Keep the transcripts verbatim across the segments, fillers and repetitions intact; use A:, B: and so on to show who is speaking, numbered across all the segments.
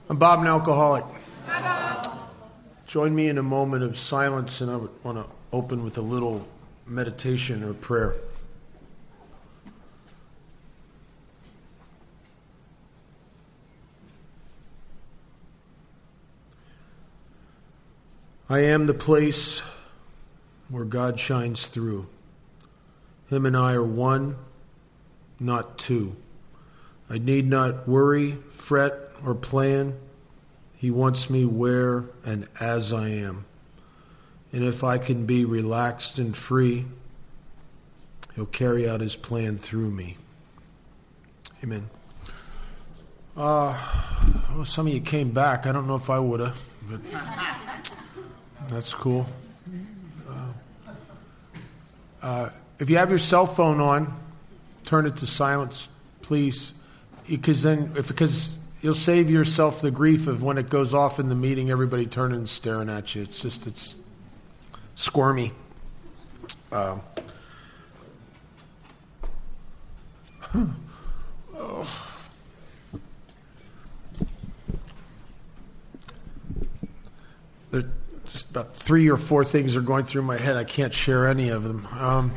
A: I'm Bob, an alcoholic. Join me in a moment of silence, and I would want to open with a little meditation or prayer. I am the place where God shines through. Him and I are one, not two. I need not worry, fret, or plan. He wants me where and as I am. And if I can be relaxed and free, He'll carry out His plan through me. Amen. Uh, well, some of you came back. I don't know if I would have, but that's cool. Uh, uh, if you have your cell phone on, turn it to silence, please, because then, if because you'll save yourself the grief of when it goes off in the meeting, everybody turning and staring at you. It's just, it's squirmy. Uh, oh. There, just about three or four things are going through my head. I can't share any of them. Um,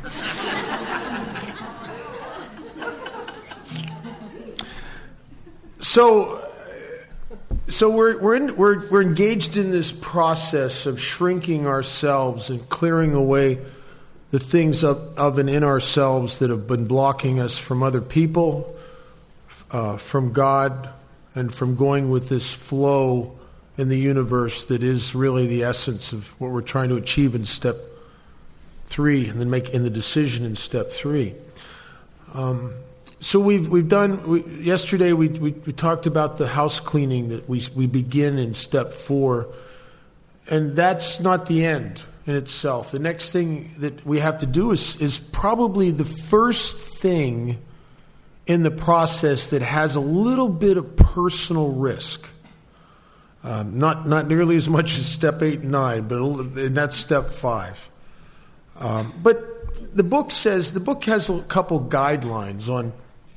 A: so, so we're we're in, we're we're engaged in this process of shrinking ourselves and clearing away the things of, of and in ourselves that have been blocking us from other people, uh, from God, and from going with this flow in the universe that is really the essence of what we're trying to achieve in step three, and then make in the decision in step three. Um, so we've we've done. We, yesterday we, we we talked about the house cleaning that we we begin in step four, and that's not the end in itself. The next thing that we have to do is is probably the first thing in the process that has a little bit of personal risk. Um, not not nearly as much as step eight and nine, but and that's step five. Um, but the book says the book has a couple guidelines on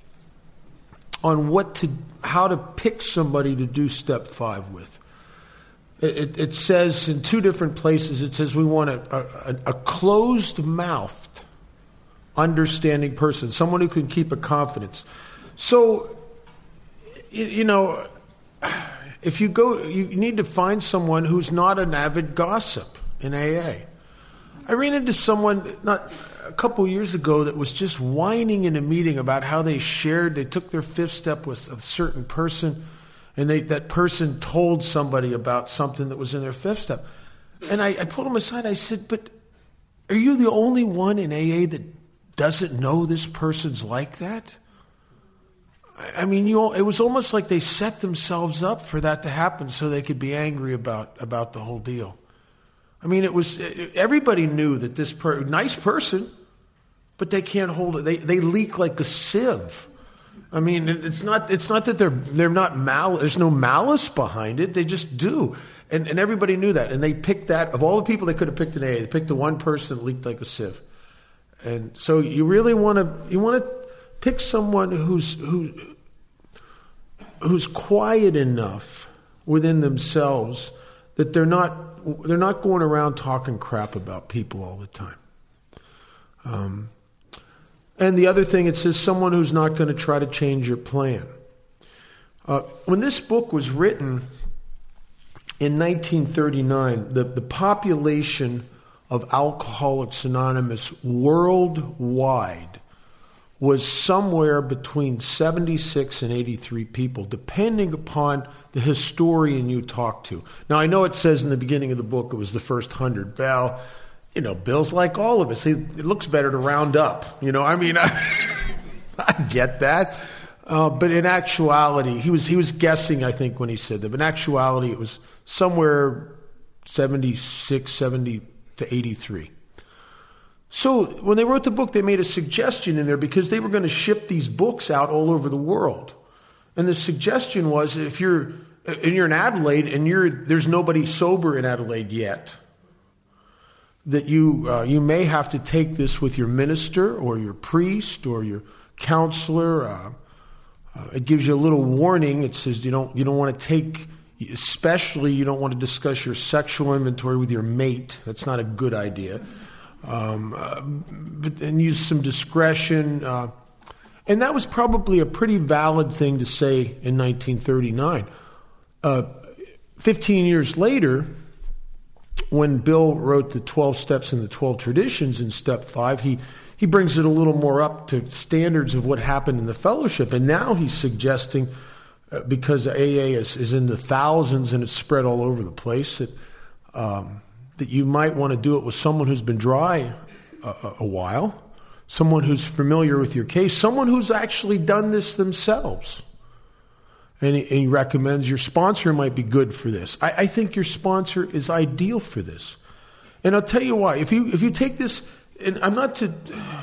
A: on what to how to pick somebody to do step five with. It, it, it says in two different places. It says we want a, a, a closed-mouthed, understanding person, someone who can keep a confidence. So, you, you know. If you go, you need to find someone who's not an avid gossip in A A. I ran into someone not a couple years ago that was just whining in a meeting about how they shared, they took their fifth step with a certain person, and they, that person told somebody about something that was in their fifth step. And I, I pulled him aside. I said, "But are you the only one in A A that doesn't know this person's like that?" I mean, you. It was almost like they set themselves up for that to happen so they could be angry about, about the whole deal. I mean, it was everybody knew that this per, nice person, but they can't hold it. They they leak like a sieve. I mean, it's not it's not that they're they're not mal. There's no malice behind it. They just do, and and everybody knew that. And they picked that of all the people they could have picked in A A. They picked the one person that leaked like a sieve. And so you really want to you want to. Pick someone who's who, who's quiet enough within themselves that they're not they're not going around talking crap about people all the time. Um, and the other thing, it says someone who's not going to try to change your plan. Uh, when this book was written in nineteen thirty-nine, the, the population of Alcoholics Anonymous worldwide was somewhere between seventy-six and eighty-three people, depending upon the historian you talk to. Now, I know it says in the beginning of the book it was the first hundred. Well, you know, Bill's like all of us. He, it looks better to round up. You know, I mean, I, I get that. Uh, but in actuality, he was he was guessing, I think, when he said that. But in actuality, it was somewhere seventy-six, seventy to eighty-three. So when they wrote the book, they made a suggestion in there because they were going to ship these books out all over the world. And the suggestion was, if you're and you're in Adelaide and you're there's nobody sober in Adelaide yet, that you uh, you may have to take this with your minister or your priest or your counselor. Uh, uh, it gives you a little warning. It says you don't you don't want to take Especially, you don't want to discuss your sexual inventory with your mate. That's not a good idea. Um, uh, but, and use some discretion. Uh, and that was probably a pretty valid thing to say in nineteen thirty-nine. Uh, Fifteen years later, when Bill wrote the twelve Steps and the twelve Traditions in Step five, he, he brings it a little more up to standards of what happened in the fellowship. And now he's suggesting, uh, because A A is, is in the thousands and it's spread all over the place, that, um, that you might want to do it with someone who's been dry a, a while, someone who's familiar with your case, someone who's actually done this themselves. And he, and he recommends your sponsor might be good for this. I, I think your sponsor is ideal for this. And I'll tell you why. If you if you take this, and I'm not to,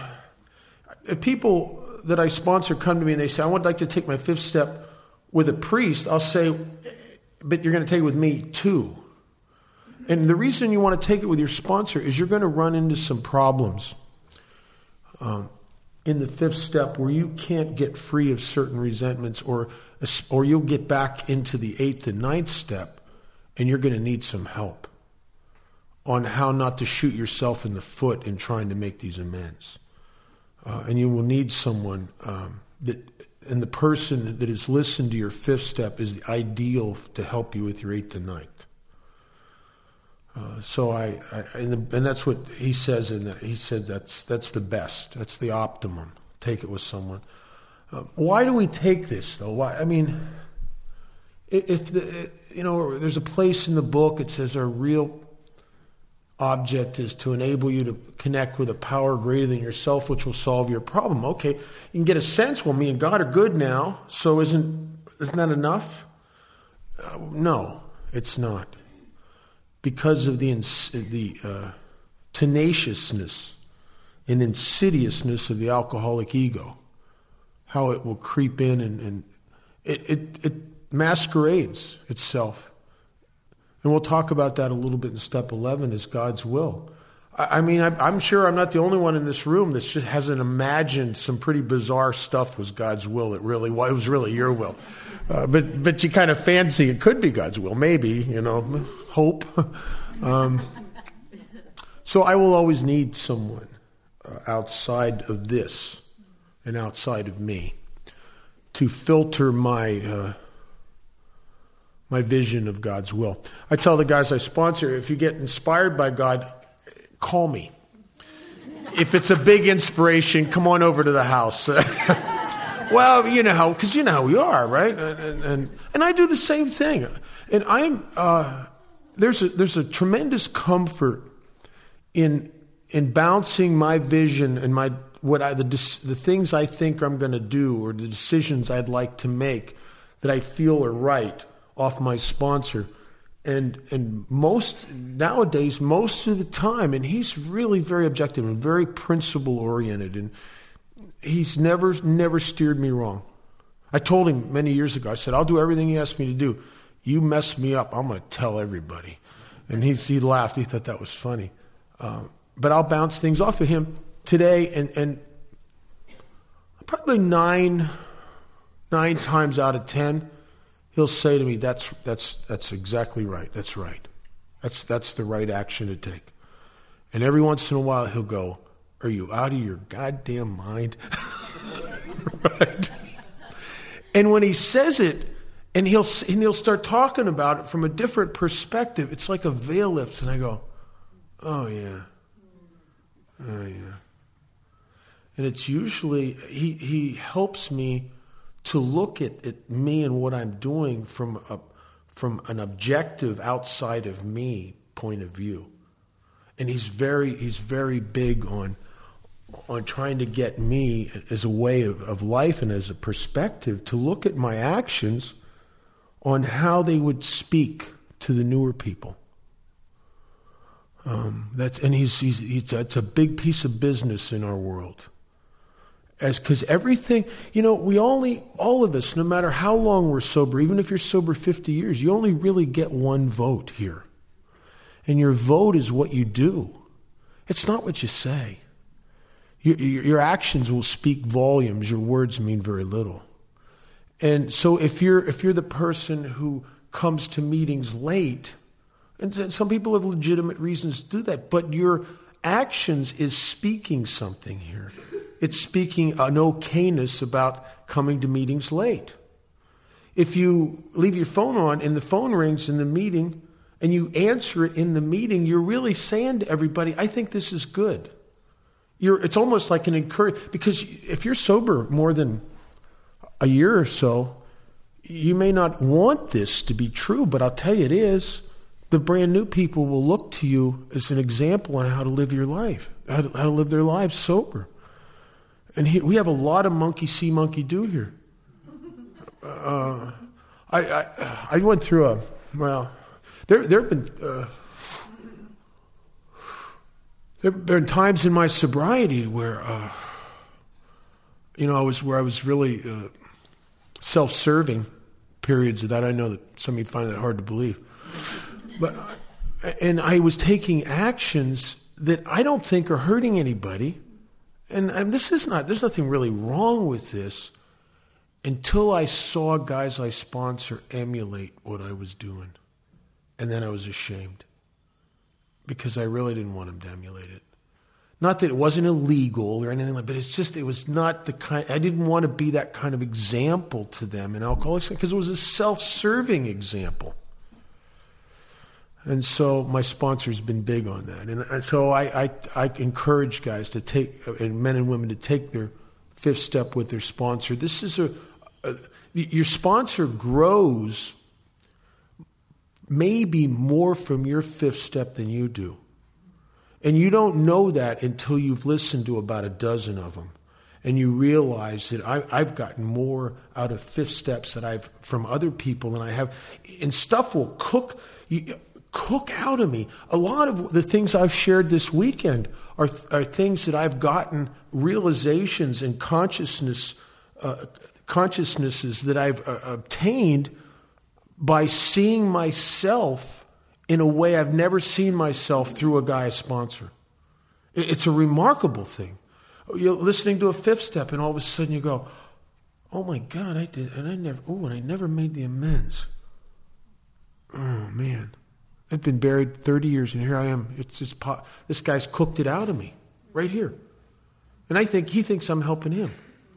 A: if people that I sponsor come to me and they say, I would like to take my fifth step with a priest, I'll say, but you're going to take it with me too. And the reason you want to take it with your sponsor is you're going to run into some problems um, in the fifth step where you can't get free of certain resentments, or or you'll get back into the eighth and ninth step, and you're going to need some help on how not to shoot yourself in the foot in trying to make these amends. Uh, and you will need someone um, that, and the person that has listened to your fifth step is the ideal to help you with your eighth and ninth. Uh, so I, I and, the, and that's what he says in that. He said that's that's the best. That's the optimum. Take it with someone. Uh, why do we take this though? Why? I mean, if the you know, there's a place in the book. It says our real object is to enable you to connect with a power greater than yourself, which will solve your problem. Okay, you can get a sense. Well, me and God are good now, so isn't isn't that enough? Uh, no, it's not. Because of the the uh, tenaciousness and insidiousness of the alcoholic ego, how it will creep in and, and it, it, it masquerades itself. And we'll talk about that a little bit in step eleven, is God's will. I, I mean, I, I'm sure I'm not the only one in this room that just hasn't imagined some pretty bizarre stuff was God's will. It really well, it was really your will. Uh, but but you kind of fancy it could be God's will, maybe, you know, hope. Um, so I will always need someone uh, outside of this and outside of me to filter my uh, my vision of God's will. I tell the guys I sponsor, if you get inspired by God, call me. If it's a big inspiration, come on over to the house. Well, you know how, because you know how we are, right? And, and and and I do the same thing. And I'm uh, there's a there's a tremendous comfort in in bouncing my vision and my what I the the things I think I'm going to do, or the decisions I'd like to make that I feel are right, off my sponsor. And and most nowadays, most of the time, and he's really very objective and very principle oriented, and he's never, never steered me wrong. I told him many years ago, I said, I'll do everything he asked me to do. You mess me up, I'm going to tell everybody. And he, he laughed. He thought that was funny. Um, but I'll bounce things off of him today, and, and probably nine, nine times out of ten, he'll say to me, that's, that's, that's exactly right. That's right. That's, that's the right action to take. And every once in a while, he'll go, are you out of your goddamn mind? Right? And when he says it, and he'll and he'll start talking about it from a different perspective, it's like a veil lifts, and I go, oh yeah, oh yeah. And it's usually, he, he helps me to look at, at me and what I'm doing from a, from an objective outside of me point of view. And he's very he's very big on on trying to get me as a way of, of life and as a perspective to look at my actions on how they would speak to the newer people. Um, that's and he's he's, he's it's a big piece of business in our world. As because everything, you know, we only all of us, no matter how long we're sober, even if you're sober fifty years, you only really get one vote here, and your vote is what you do. It's not what you say. Your, your actions will speak volumes. Your words mean very little. And so if you're if you're the person who comes to meetings late, and some people have legitimate reasons to do that, but your actions is speaking something here. It's speaking an okayness about coming to meetings late. If you leave your phone on and the phone rings in the meeting and you answer it in the meeting, you're really saying to everybody, I think this is good. You're, it's almost like an encouragement, because if you're sober more than a year or so, you may not want this to be true, but I'll tell you it is. The brand new people will look to you as an example on how to live your life, how to, how to live their lives sober. And he, we have a lot of monkey see, monkey do here. Uh, I, I I went through a, well, there there have been uh, there have been times in my sobriety where, uh, you know, I was where I was really uh, self-serving. Periods of that. I know that some of you find that hard to believe, but and I was taking actions that I don't think are hurting anybody, and, and this is not. There's nothing really wrong with this. Until I saw guys I sponsor emulate what I was doing. And then I was ashamed. Because I really didn't want them to emulate it. Not that it wasn't illegal or anything like that, but it's just, it was not the kind, I didn't want to be that kind of example to them in Alcoholics, because it was a self-serving example. And so my sponsor's been big on that. And so I, I, I encourage guys to take, and men and women to take their fifth step with their sponsor. This is a, a your sponsor grows maybe more from your fifth step than you do. And you don't know that until you've listened to about a dozen of them. And you realize that I, I've gotten more out of fifth steps that I've from other people than I have. And stuff will cook, you, cook out of me. A lot of the things I've shared this weekend are, are things that I've gotten realizations and consciousness, uh, consciousnesses that I've uh, obtained by seeing myself in a way I've never seen myself through a guy I sponsor. It's a remarkable thing. You're listening to a fifth step, and all of a sudden you go, "Oh my God, I did," and I never, oh, and I never made the amends. Oh man, I've been buried thirty years, and here I am. It's just pot. This guy's cooked it out of me, right here, and I think he thinks I'm helping him.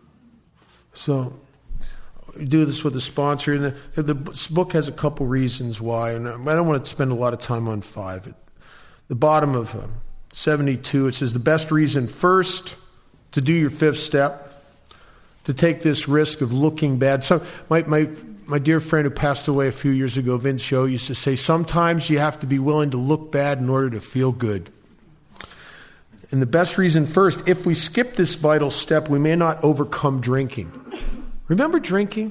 A: So, we do this with a sponsor, and the, the book has a couple reasons why, and I don't want to spend a lot of time on five. At the bottom of um, seventy-two, it says the best reason first to do your fifth step, to take this risk of looking bad. So my my my dear friend who passed away a few years ago, Vince Show, used to say, sometimes you have to be willing to look bad in order to feel good. And the best reason first, if we skip this vital step, we may not overcome drinking. Remember drinking?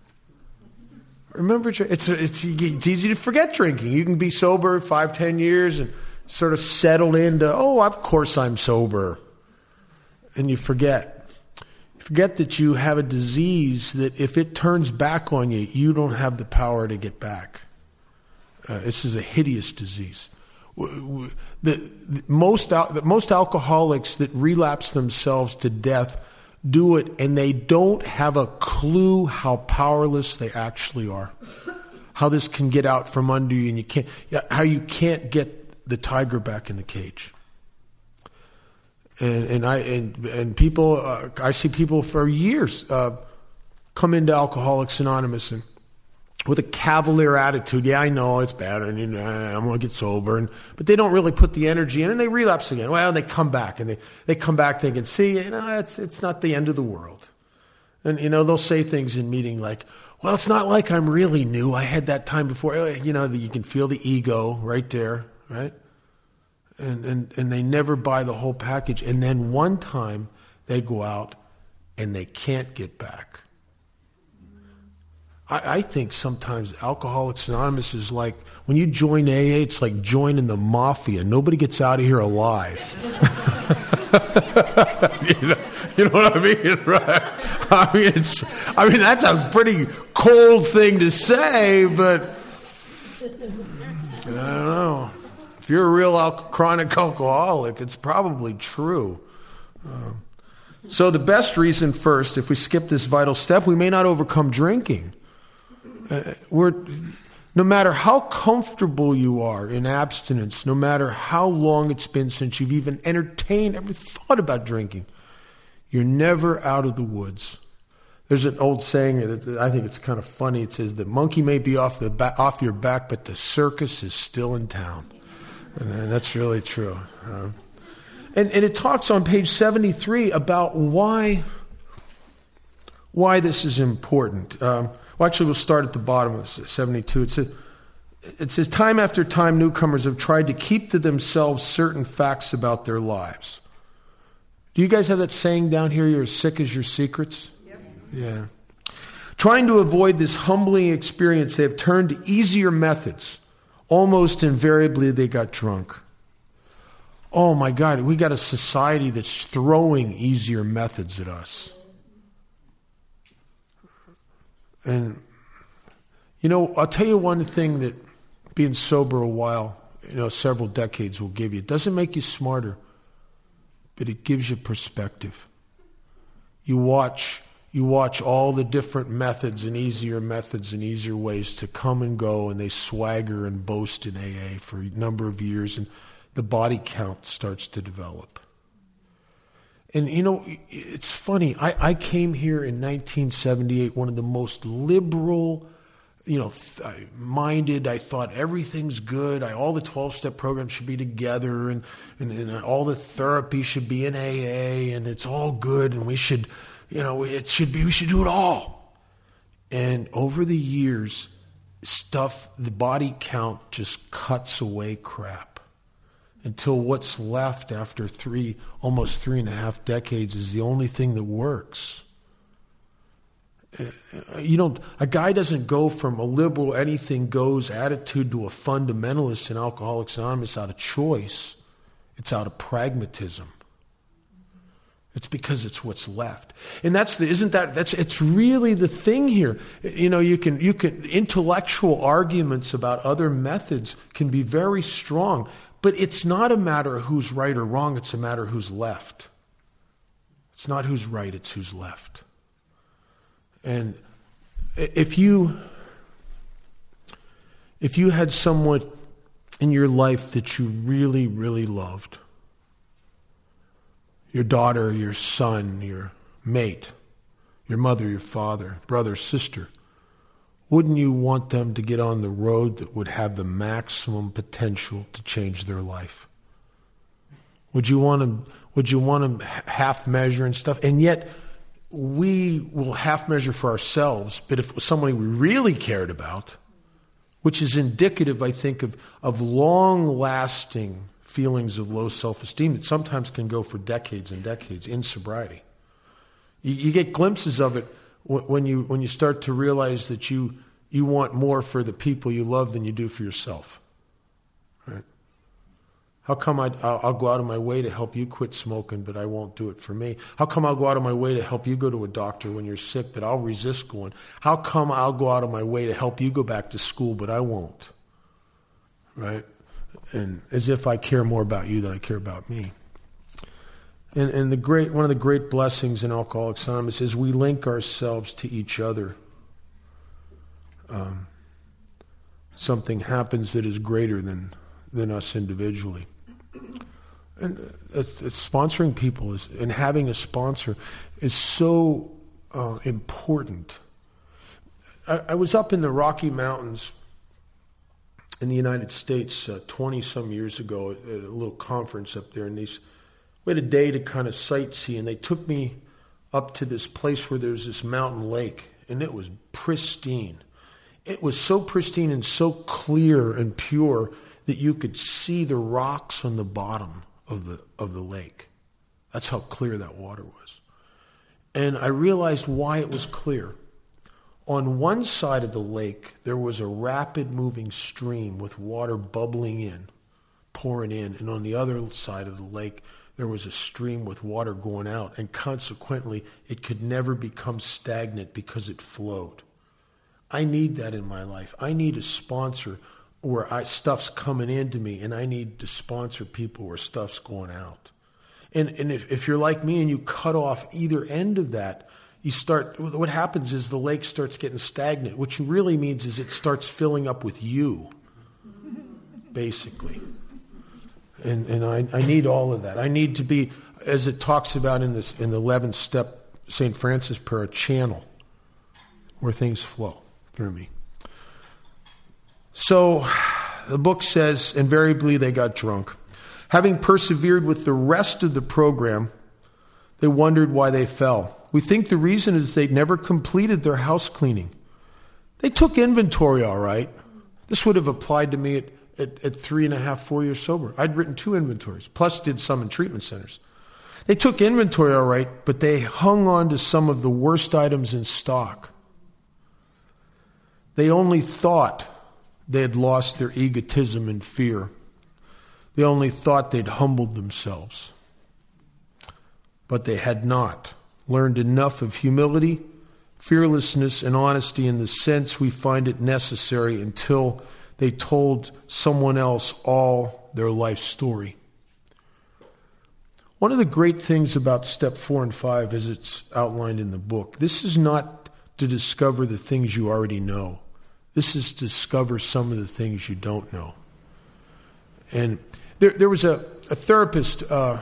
A: Remember, it's it's it's easy to forget drinking. You can be sober five, ten years and sort of settle into, oh, of course I'm sober. And you forget. You forget that you have a disease that if it turns back on you, you don't have the power to get back. Uh, this is a hideous disease. The, the, most, the most alcoholics that relapse themselves to death do it, and they don't have a clue how powerless they actually are. How this can get out from under you, and you can't, how you can't get the tiger back in the cage. And, and I and and people, uh, I see people for years uh, come into Alcoholics Anonymous and with a cavalier attitude. Yeah, I know it's bad, and you know, I'm going to get sober, and but they don't really put the energy in, and they relapse again. Well, they come back, and they, they come back thinking, see, you know, it's it's not the end of the world. And you know, they'll say things in meeting like, well, it's not like I'm really new. I had that time before. You know, you can feel the ego right there, right? And, and and they never buy the whole package. And then one time they go out and they can't get back. I, I think sometimes Alcoholics Anonymous is like, when you join A A, it's like joining the mafia. Nobody gets out of here alive. you, know, you know what I mean? Right? I mean, it's, I mean, that's a pretty cold thing to say, but I don't know. If you're a real al- chronic alcoholic, it's probably true. Uh, so the best reason first, if we skip this vital step, we may not overcome drinking. Uh, we're No matter how comfortable you are in abstinence, no matter how long it's been since you've even entertained, ever thought about drinking, you're never out of the woods. There's an old saying that I think it's kind of funny. It says, the monkey may be off the ba- off your back, but the circus is still in town. And, and that's really true. Uh, and, and it talks on page seventy-three about why, why this is important. Um, well, actually, we'll start at the bottom of seventy-two. It says, it says, time after time, newcomers have tried to keep to themselves certain facts about their lives. Do you guys have that saying down here, you're as sick as your secrets? Yep. Yeah. Trying to avoid this humbling experience, they have turned to easier methods. Almost invariably, they got drunk. Oh my God, we got a society that's throwing easier methods at us. And, you know, I'll tell you one thing that being sober a while, you know, several decades will give you. It doesn't make you smarter, but it gives you perspective. You watch, you watch all the different methods and easier methods and easier ways to come and go, and they swagger and boast in A A for a number of years, and the body count starts to develop. And, you know, it's funny. I, I came here in nineteen seventy-eight, one of the most liberal, you know, th- minded. I thought everything's good. I, all the twelve-step programs should be together, and, and, and all the therapy should be in A A, and it's all good, and we should, you know, it should be, we should do it all. And over the years, stuff, the body count just cuts away crap. Until what's left after three, almost three and a half decades is the only thing that works. You know, a guy doesn't go from a liberal anything goes attitude to a fundamentalist in Alcoholics Anonymous out of choice. It's out of pragmatism. It's because it's what's left. And that's the, isn't that, that's, it's really the thing here. You know, you can, you can, intellectual arguments about other methods can be very strong. But it's not a matter of who's right or wrong, it's a matter of who's left. It's not who's right, it's who's left. And if you if you had someone in your life that you really, really loved, your daughter, your son, your mate, your mother, your father, brother, sister, wouldn't you want them to get on the road that would have the maximum potential to change their life? Would you want them, would you want them half measure and stuff? And yet, we will half measure for ourselves, but if it was somebody we really cared about, which is indicative, I think, of, of long-lasting feelings of low self-esteem that sometimes can go for decades and decades in sobriety. You, you get glimpses of it when you when you start to realize that you you want more for the people you love than you do for yourself, right? How come I'd, I'll, I'll go out of my way to help you quit smoking, but I won't do it for me? How come I'll go out of my way to help you go to a doctor when you're sick, but I'll resist going? How come I'll go out of my way to help you go back to school, but I won't, right? And as if I care more about you than I care about me. And, and the great one of the great blessings in Alcoholics Anonymous is we link ourselves to each other. Um, something happens that is greater than, than us individually. And it's, it's sponsoring people is, and having a sponsor is so uh, important. I, I was up in the Rocky Mountains in the United States uh, twenty-some years ago at, at a little conference up there, and these we had a day to kind of sightsee, and they took me up to this place where there's this mountain lake, and it was pristine. It was so pristine and so clear and pure that you could see the rocks on the bottom of the of the lake. That's how clear that water was. And I realized why it was clear. On one side of the lake, there was a rapid moving stream with water bubbling in, pouring in, and on the other side of the lake, there was a stream with water going out, and consequently, it could never become stagnant because it flowed. I need that in my life. I need a sponsor where I, stuff's coming into me, and I need to sponsor people where stuff's going out. And, and if, if you're like me and you cut off either end of that, you start, what happens is the lake starts getting stagnant, which really means is it starts filling up with you, basically. And and I, I need all of that. I need to be, as it talks about in this in the eleventh step, Saint Francis prayer, a channel where things flow through me. So the book says, invariably they got drunk. Having persevered with the rest of the program, they wondered why they fell. We think the reason is they never completed their house cleaning. They took inventory all right. This would have applied to me at, at, at three and a half, four years sober. I'd written two inventories, plus did some in treatment centers. They took inventory all right, but they hung on to some of the worst items in stock. They only thought they had lost their egotism and fear. They only thought they'd humbled themselves. But they had not learned enough of humility, fearlessness, and honesty in the sense we find it necessary until they told someone else all their life story. One of the great things about step four and five, as it's outlined in the book, this is not to discover the things you already know. This is to discover some of the things you don't know. And there, there was a, a therapist uh,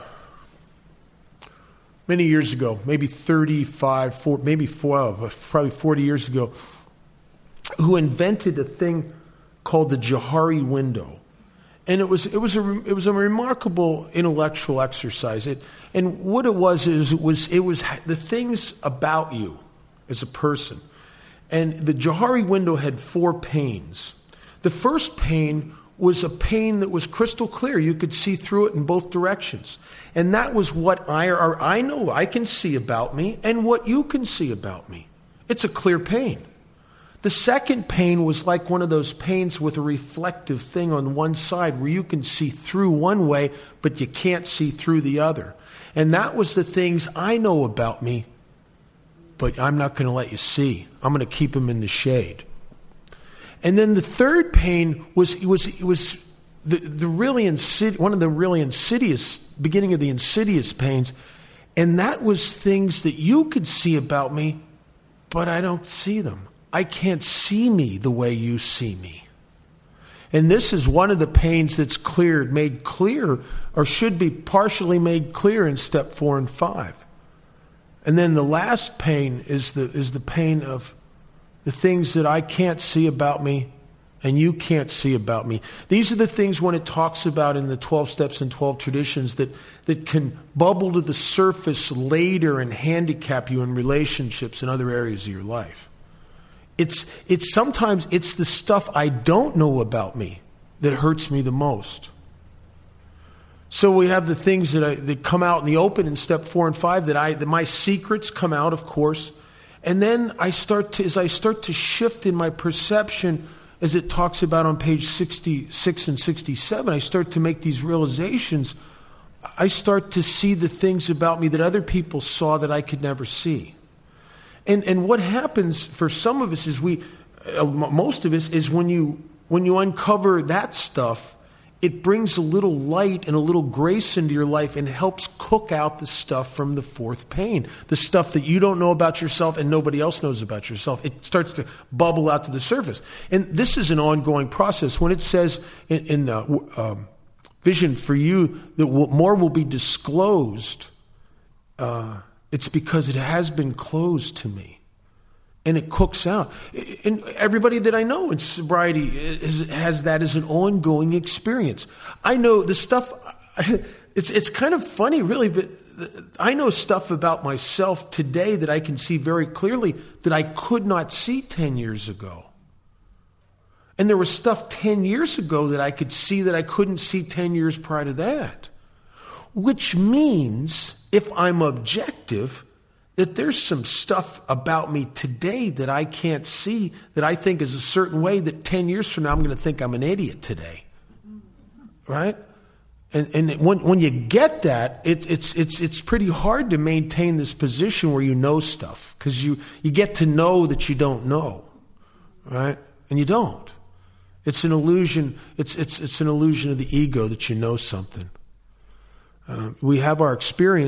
A: many years ago, maybe thirty-five, forty, maybe four, probably forty years ago, who invented a thing called the Johari window. And it was it was a it was a remarkable intellectual exercise. It, and what it was is it was it was the things about you as a person. And the Johari window had four panes. The first pane was a pane that was crystal clear. You could see through it in both directions. And that was what I or I know I can see about me and what you can see about me. It's a clear pane. The second pane was like one of those panes with a reflective thing on one side where you can see through one way, but you can't see through the other. And that was the things I know about me, but I'm not going to let you see. I'm going to keep them in the shade. And then the third pane was was was the the really insid- one of the really insidious beginning of the insidious panes, and that was things that you could see about me, but I don't see them. I can't see me the way you see me. And this is one of the panes that's cleared, made clear, or should be partially made clear in step four and five. And then the last pane is the is the pane of the things that I can't see about me and you can't see about me. These are the things when it talks about in the twelve steps and twelve traditions that, that can bubble to the surface later and handicap you in relationships and other areas of your life. It's it's sometimes it's the stuff I don't know about me that hurts me the most. So we have the things that I, that come out in the open in step four and five that I that my secrets come out, of course, and then I start to as I start to shift in my perception, as it talks about on page sixty-six and sixty-seven. I start to make these realizations. I start to see the things about me that other people saw that I could never see. And and what happens for some of us is we, uh, most of us, is when you when you uncover that stuff, it brings a little light and a little grace into your life and helps cook out the stuff from the fourth pane, the stuff that you don't know about yourself and nobody else knows about yourself. It starts to bubble out to the surface. And this is an ongoing process. When it says in, in uh, um, Vision for You that more will be disclosed, uh, it's because it has been closed to me. And it cooks out. And everybody that I know in sobriety is, has that as an ongoing experience. I know the stuff, it's it's kind of funny really, but I know stuff about myself today that I can see very clearly that I could not see ten years ago. And there was stuff ten years ago that I could see that I couldn't see ten years prior to that. Which means, if I'm objective, that there's some stuff about me today that I can't see that I think is a certain way that ten years from now I'm going to think I'm an idiot today. Right? And and when when you get that, it, it's it's it's pretty hard to maintain this position where you know stuff, because you, you get to know that you don't know. Right? And you don't. It's an illusion, it's it's it's an illusion of the ego that you know something. Uh, we have our experience.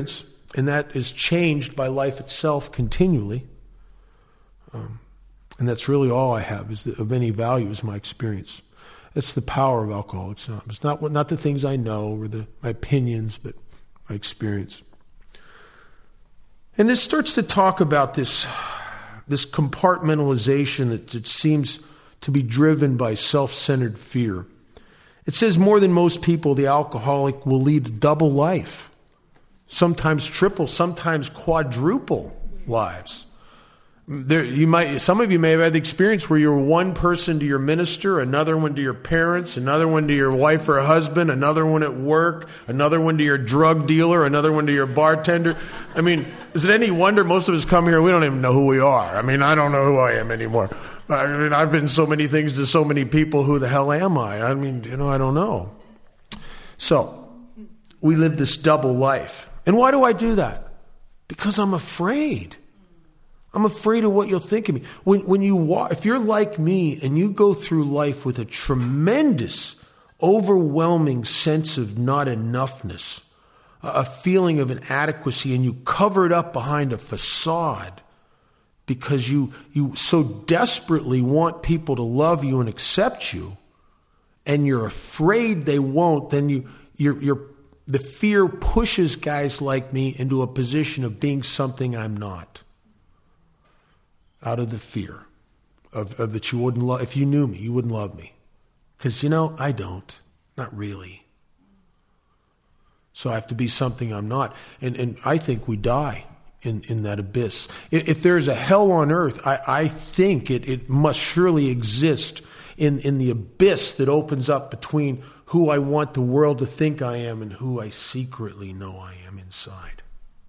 A: And that is changed by life itself continually. Um, and that's really all I have is the, of any value is my experience. That's the power of Alcoholics Anonymous. It's not, not the things I know or the, my opinions, but my experience. And this starts to talk about this, this compartmentalization that, that seems to be driven by self-centered fear. It says more than most people, the alcoholic will lead a double life. Sometimes triple, sometimes quadruple lives. There, you might, some of you may have had the experience where you're one person to your minister, another one to your parents, another one to your wife or husband, another one at work, another one to your drug dealer, another one to your bartender. I mean, is it any wonder most of us come here, we don't even know who we are. I mean, I don't know who I am anymore. I mean, I've been so many things to so many people. Who the hell am I? I mean, you know, I don't know. So, we live this double life. And why do I do that? Because I'm afraid. I'm afraid of what you'll think of me. When when you walk, if you're like me and you go through life with a tremendous, overwhelming sense of not enoughness, a feeling of inadequacy, and you cover it up behind a facade because you you so desperately want people to love you and accept you, and you're afraid they won't, then you you're you're the fear pushes guys like me into a position of being something I'm not. Out of the fear of, of that you wouldn't love. If you knew me, you wouldn't love me. Because, you know, I don't. Not really. So I have to be something I'm not. And and I think we die in, in that abyss. If, if there's a hell on earth, I, I think it, it must surely exist in, in the abyss that opens up between who I want the world to think I am and who I secretly know I am inside.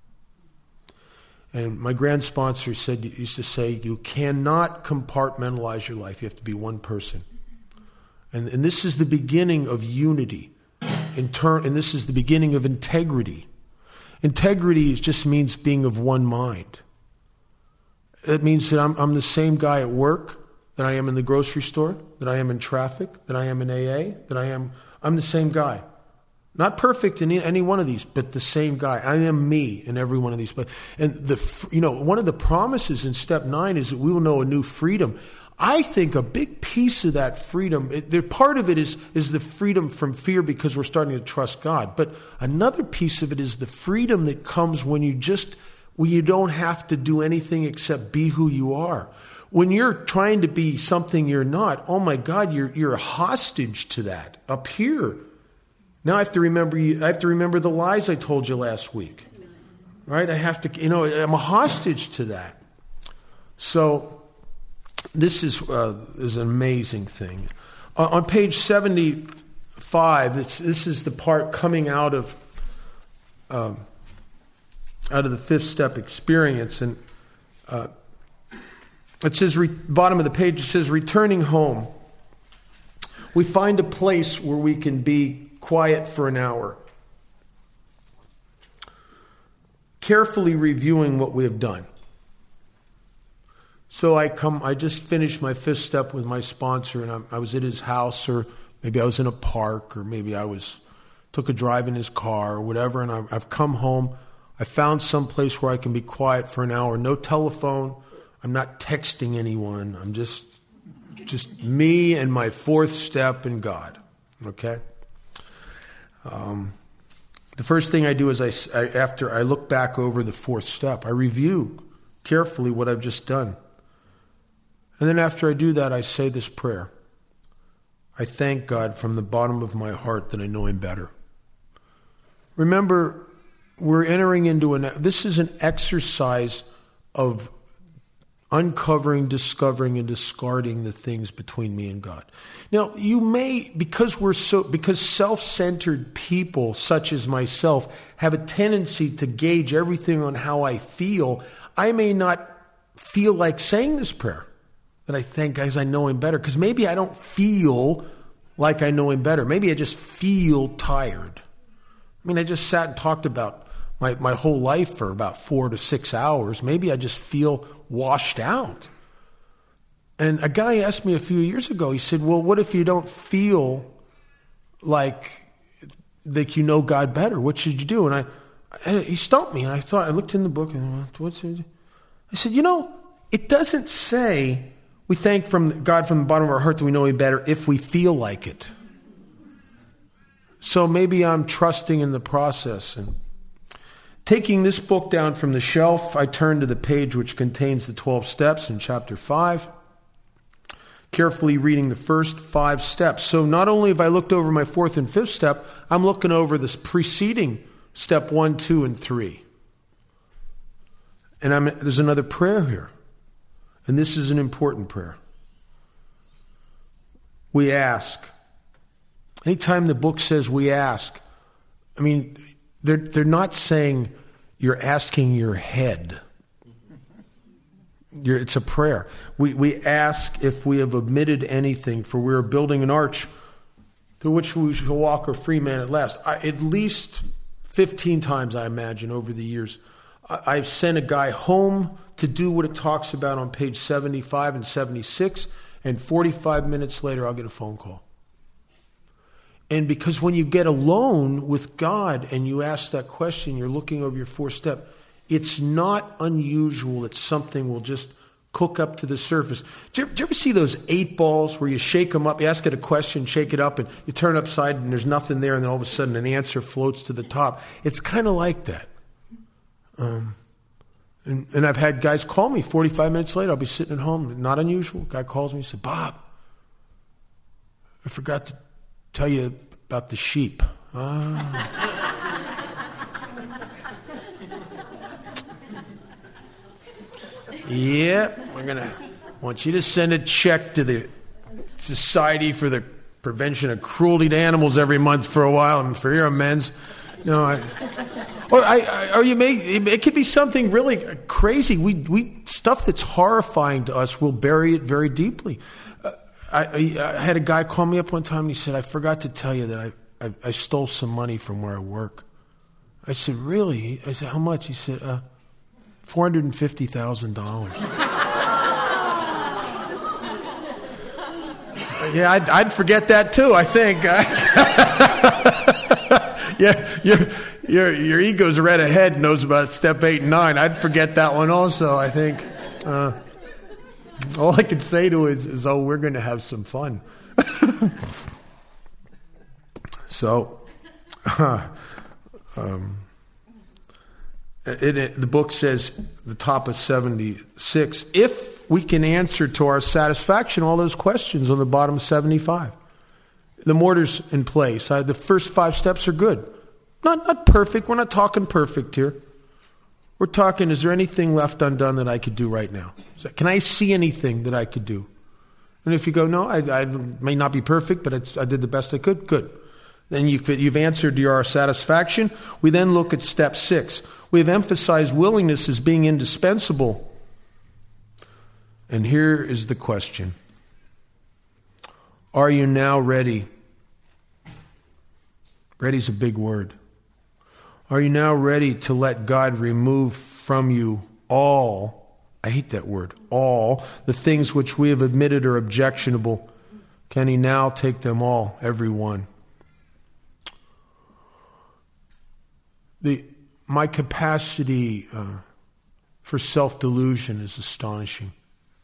A: And my grand sponsor said, used to say, you cannot compartmentalize your life. You have to be one person. And, and this is the beginning of unity. In turn, and this is the beginning of integrity. Integrity is, just means being of one mind. It means that I'm, I'm the same guy at work that I am in the grocery store, that I am in traffic, that I am in A A, that I am, I'm the same guy. Not perfect in any one of these, but the same guy. I am me in every one of these. But and the you know one of the promises in step nine is that we will know a new freedom. I think a big piece of that freedom, it, part of it is is the freedom from fear because we're starting to trust God. But another piece of it is the freedom that comes when you just when you don't have to do anything except be who you are. When you're trying to be something you're not, oh my God, you're you're a hostage to that up here. Now I have to remember you, I have to remember the lies I told you last week. Right? I have to, you know, I'm a hostage to that. So this is uh, is an amazing thing. Uh, on page seventy-five, it's, this is the part coming out of um, out of the fifth step experience, and uh, it says, re- bottom of the page, it says, returning home. We find a place where we can be quiet for an hour, carefully reviewing what we have done. So I come, I just finished my fifth step with my sponsor, and I, I was at his house, or maybe I was in a park, or maybe I was took a drive in his car, or whatever, and I, I've come home. I found some place where I can be quiet for an hour. No telephone. I'm not texting anyone. I'm just, just me and my fourth step and God. Okay. Um, the first thing I do is I, I, after I look back over the fourth step, I review carefully what I've just done. And then after I do that, I say this prayer. I thank God from the bottom of my heart that I know Him better. Remember, we're entering into an, this is an exercise of uncovering, discovering, and discarding the things between me and God. Now, you may, because we're so, because self-centered people such as myself have a tendency to gauge everything on how I feel, I may not feel like saying this prayer, that I thank God I know Him better, because maybe I don't feel like I know Him better. Maybe I just feel tired. I mean, I just sat and talked about my, my whole life for about four to six hours. Maybe I just feel washed out. And a guy asked me a few years ago, he said, well, what if you don't feel like that you know God better? What should you do? And I, And he stumped me, and I thought, I looked in the book, and what's it? I said, you know, it doesn't say we thank from God from the bottom of our heart that we know Him better if we feel like it. So maybe I'm trusting in the process. And taking this book down from the shelf, I turned to the page which contains the twelve steps in chapter five, carefully reading the first five steps. So not only have I looked over my fourth and fifth step, I'm looking over this preceding step one, two, and three. And I'm, there's another prayer here. And this is an important prayer. We ask. Anytime the book says we ask, I mean, they're, they're not saying you're asking your head. You're, it's a prayer. We, we ask if we have omitted anything, for we are building an arch through which we shall walk a free man at last. I, at least fifteen times, I imagine, over the years, I, I've sent a guy home to do what it talks about on page seventy-five and seventy-six, and forty-five minutes later, I'll get a phone call. And because when you get alone with God and you ask that question, you're looking over your fourth step, it's not unusual that something will just cook up to the surface. Do you, do you ever see those eight balls where you shake them up, you ask it a question, shake it up, and you turn it upside and there's nothing there, and then all of a sudden an answer floats to the top? It's kind of like that. Um, and, and I've had guys call me forty-five minutes later. I'll be sitting at home. Not unusual. Guy calls me and says, Bob, I forgot to tell you about the sheep. Ah. Yep, we're going to want you to send a check to the Society for the Prevention of Cruelty to Animals every month for a while, and for your amends. No, I... Or, I, I, or you may, it could be something really crazy. We, we stuff that's horrifying to us, we'll bury it very deeply. Uh, I, I, I had a guy call me up one time and he said, I forgot to tell you that I, I, I stole some money from where I work. I said, really? I said, how much? He said, uh, four hundred fifty thousand dollars. Yeah, I'd, I'd forget that too, I think. Yeah, your, your, your ego's read ahead, knows about step eight and nine. I'd forget that one also, I think. Uh, all I can say to it is, is, oh, we're going to have some fun. So, uh, um, it, it, the book says, the top of seventy-six, if we can answer to our satisfaction all those questions on the bottom of seventy-five. The mortar's in place. Uh, the first five steps are good. Not not perfect. We're not talking perfect here. We're talking, is there anything left undone that I could do right now? So, can I see anything that I could do? And if you go, no, I, I may not be perfect, but it's, I did the best I could, good. Then you, you've answered to your satisfaction. We then look at step six. We have emphasized willingness as being indispensable. And here is the question. Are you now ready? Ready is a big word. Are you now ready to let God remove from you all, I hate that word, all, the things which we have admitted are objectionable? Can He now take them all, every one? The, my capacity uh, for self-delusion is astonishing.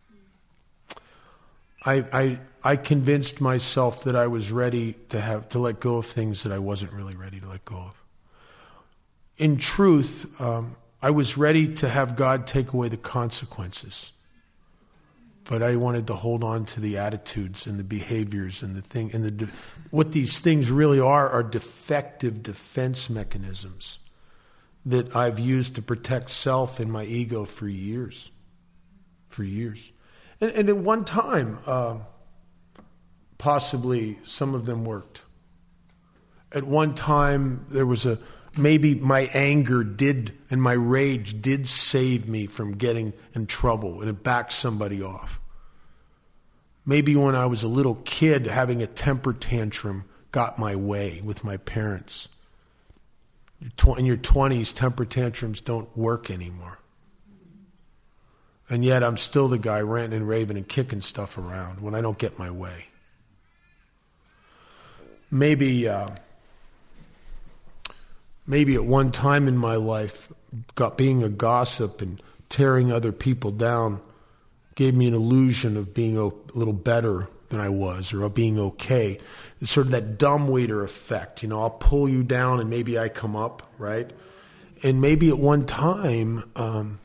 A: I, I I convinced myself that I was ready to have to let go of things that I wasn't really ready to let go of. In truth, um, I was ready to have God take away the consequences, but I wanted to hold on to the attitudes and the behaviors and the thing and the de- what these things really are are defective defense mechanisms that I've used to protect self and my ego for years, for years. And, and at one time, uh, possibly some of them worked. At one time, there was a, maybe my anger did, and my rage did save me from getting in trouble, and it backed somebody off. Maybe when I was a little kid, having a temper tantrum got my way with my parents. In your twenties, temper tantrums don't work anymore. And yet I'm still the guy ranting and raving and kicking stuff around when I don't get my way. Maybe uh, maybe at one time in my life, got being a gossip and tearing other people down gave me an illusion of being a little better than I was, or of being okay. It's sort of that dumbwaiter effect. You know, I'll pull you down and maybe I come up, right? And maybe at one time, um,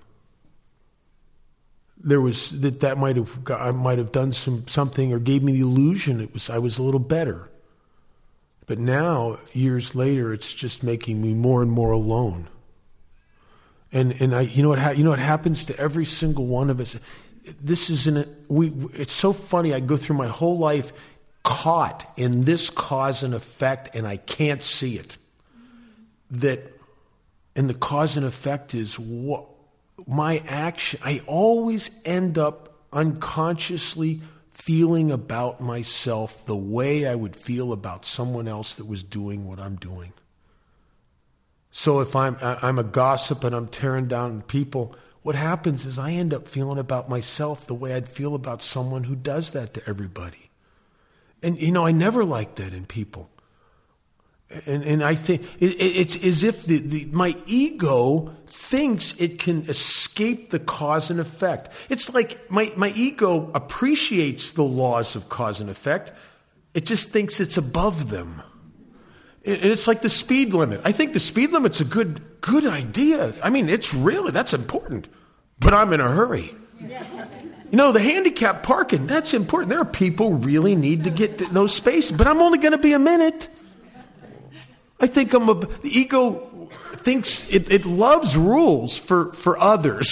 A: there was that that might have got, I might have done some something or gave me the illusion it was I was a little better. But now, years later, it's just making me more and more alone. And and I, you know what ha- you know what happens to every single one of us. This isn't it. We. It's so funny. I go through my whole life caught in this cause and effect, and I can't see it. That, and the cause and effect is what my action. I always end up unconsciously feeling about myself the way I would feel about someone else that was doing what I'm doing. So if I'm I'm a gossip and I'm tearing down people, what happens is I end up feeling about myself the way I'd feel about someone who does that to everybody. And, you know, I never liked that in people. And and I think it, it's as if the, the, my ego thinks it can escape the cause and effect. It's like my, my ego appreciates the laws of cause and effect. It just thinks it's above them. And it's like the speed limit. I think the speed limit's a good good idea. I mean, it's really, that's important. But I'm in a hurry. You know, the handicap parking, that's important. There are people who really need to get those spaces, but I'm only going to be a minute. I think I'm a, the ego thinks it, it loves rules for, for others.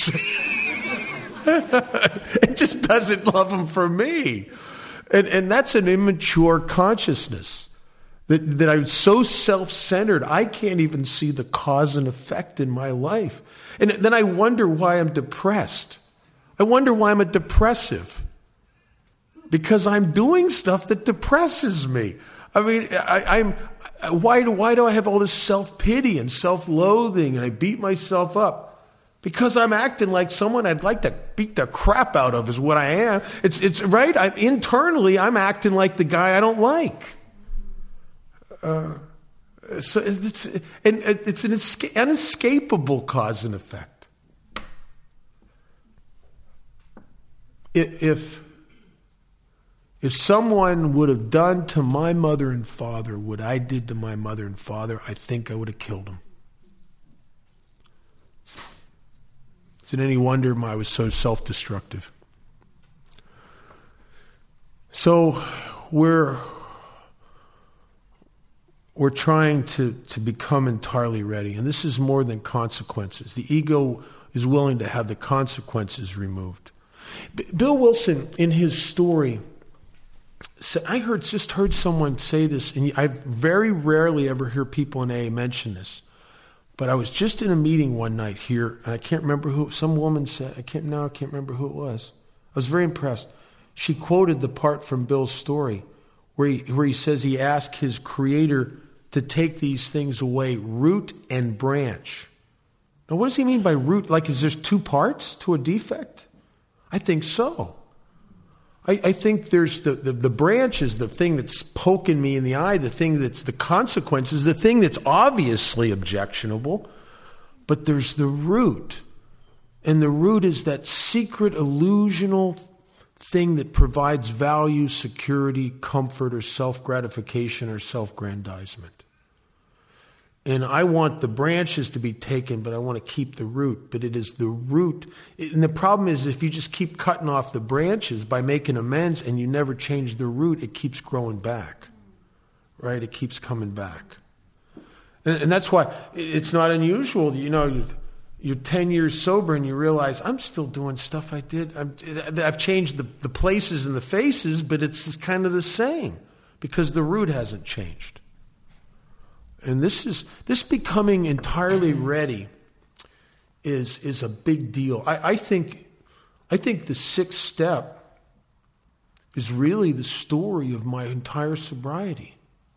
A: It just doesn't love them for me. And, and that's an immature consciousness. That, that I'm so self-centered, I can't even see the cause and effect in my life. And then I wonder why I'm depressed. I wonder why I'm a depressive. Because I'm doing stuff that depresses me. I mean, I, I'm why do why do I have all this self-pity and self-loathing, and I beat myself up? Because I'm acting like someone I'd like to beat the crap out of is what I am. It's it's right. I, internally, I'm acting like the guy I don't like. Uh, so it's and it's an esca- inescapable cause and effect. If if someone would have done to my mother and father what I did to my mother and father, I think I would have killed them. Is it any wonder I was so self-destructive? So we're we're trying to, to become entirely ready. And this is more than consequences. The ego is willing to have the consequences removed. B- Bill Wilson, in his story, said, I heard just heard someone say this, and I very rarely ever hear people in A A mention this. But I was just in a meeting one night here, and I can't remember who, some woman said, I can't now I can't remember who it was. I was very impressed. She quoted the part from Bill's story where he, where he says he asked his creator to take these things away, root and branch. Now, what does he mean by root? Like, is there two parts to a defect? I think so. I, I think there's the, the, the branch is the thing that's poking me in the eye, the thing that's the consequences, the thing that's obviously objectionable. But there's the root. And the root is that secret, illusional thing that provides value, security, comfort, or self-gratification or self-grandizement. And I want the branches to be taken, but I want to keep the root. But it is the root. And the problem is if you just keep cutting off the branches by making amends and you never change the root, it keeps growing back. Right? It keeps coming back. And, and that's why it's not unusual. You know, you're ten years sober and you realize, I'm still doing stuff I did. I'm, I've changed the, the places and the faces, but it's kind of the same because the root hasn't changed. And this is this becoming entirely ready is is a big deal. I, I think I think the sixth step is really the story of my entire sobriety.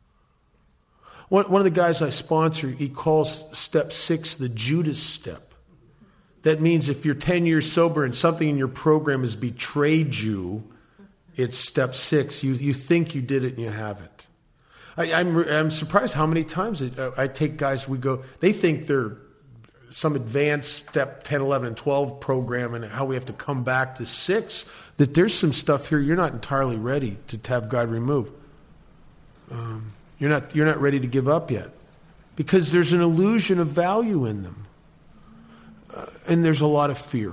A: One one of the guys I sponsor, he calls step six the Judas step. That means if you're ten years sober and something in your program has betrayed you, it's step six. You you think you did it and you haven't. I, I'm I'm surprised how many times it, uh, I take guys. We go. They think they're some advanced step ten, eleven, and twelve program, and how we have to come back to six. That there's some stuff here you're not entirely ready to, to have God remove. Um, you're not you're not ready to give up yet, because there's an illusion of value in them, uh, and there's a lot of fear.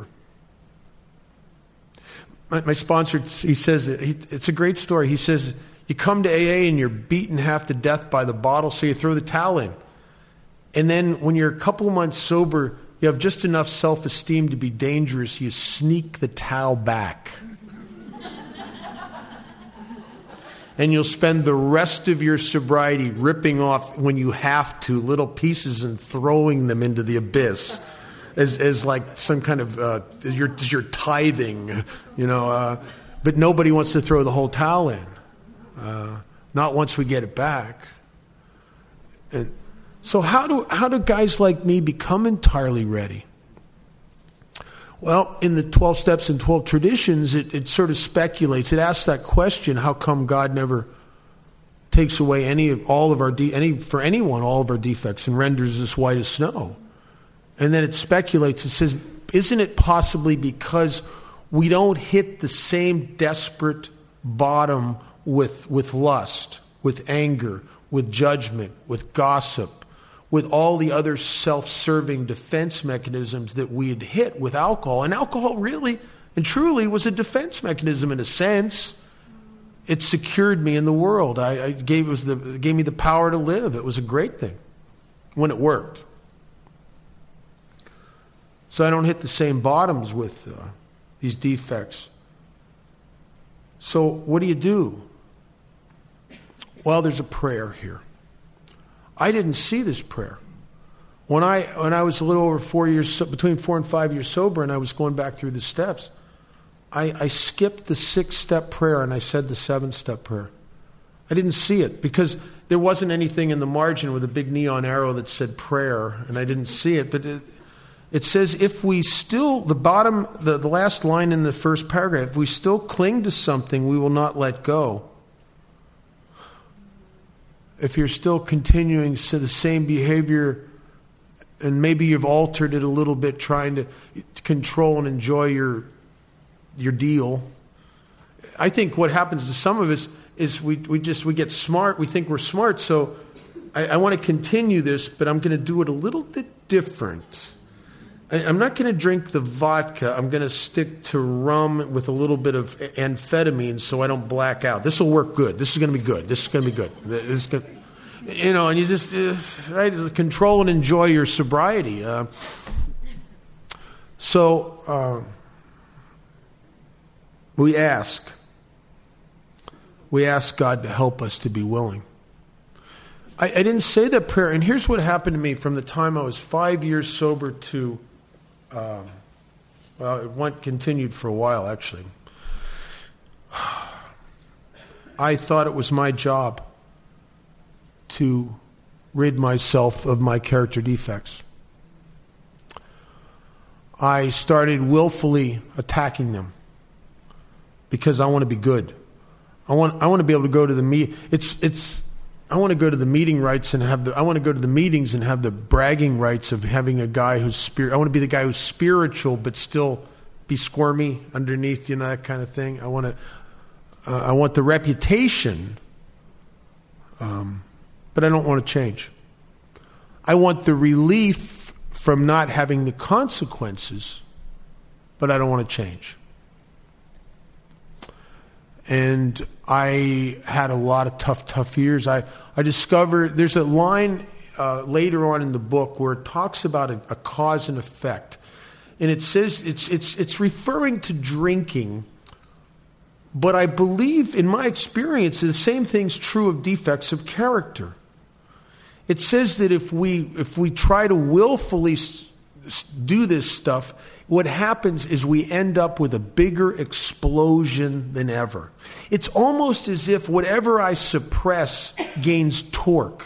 A: My, my sponsor, he says he, it's a great story. He says, you come to A A and you're beaten half to death by the bottle, so you throw the towel in. And then when you're a couple of months sober, you have just enough self-esteem to be dangerous, you sneak the towel back. And you'll spend the rest of your sobriety ripping off, when you have to, little pieces and throwing them into the abyss. As, as like some kind of, uh, you're, you're tithing, you know. Uh, but nobody wants to throw the whole towel in. Uh, not once we get it back. And so how do how do guys like me become entirely ready? Well, in the twelve steps and twelve traditions, it, it sort of speculates. It asks that question: how come God never takes away any of all of our de- any for anyone all of our defects and renders us white as snow? And then it speculates. It says, isn't it possibly because we don't hit the same desperate bottom with with lust, with anger, with judgment, with gossip, with all the other self-serving defense mechanisms that we had hit with alcohol? And alcohol really and truly was a defense mechanism in a sense. It secured me in the world. I, I gave it was the it gave me the power to live. It was a great thing when it worked. So I don't hit the same bottoms with uh, these defects. So what do you do? Well, there's a prayer here. I didn't see this prayer. When I when I was a little over four years, between four and five years sober, and I was going back through the steps, I, I skipped the six-step prayer and I said the seven-step prayer. I didn't see it because there wasn't anything in the margin with a big neon arrow that said prayer, and I didn't see it. But it, it says, if we still, the bottom, the, the last line in the first paragraph, if we still cling to something, we will not let go. If you're still continuing to the same behavior, and maybe you've altered it a little bit, trying to control and enjoy your your deal. I think what happens to some of us is we we just we get smart. We think we're smart, so I, I want to continue this, but I'm going to do it a little bit different. I, I'm not going to drink the vodka. I'm going to stick to rum with a little bit of amphetamine, so I don't black out. This will work good. This is going to be good. This is going to be good. This is going, you know, and you just uh, right control and enjoy your sobriety. Uh, so. Uh, We ask, we ask God to help us to be willing. I, I didn't say that prayer, and here's what happened to me from the time I was five years sober to, um, well, it went continued for a while, actually. I thought it was my job to rid myself of my character defects. I started willfully attacking them. Because I want to be good. I want I want to be able to go to the meet. It's it's. I want to go to the meeting rights and have the. I want to go to the meetings and have the bragging rights of having a guy who's spirit. I want to be the guy who's spiritual but still be squirmy underneath, you know, that kind of thing. I want to. Uh, I want the reputation, um, but I don't want to change. I want the relief from not having the consequences, but I don't want to change. And I had a lot of tough, tough years. I, I discovered there's a line uh, later on in the book where it talks about a, a cause and effect. And it says it's it's it's referring to drinking. But I believe, in my experience, the same thing's true of defects of character. It says that if we if we try to willfully do this stuff, what happens is we end up with a bigger explosion than ever. It's almost as if whatever I suppress gains torque.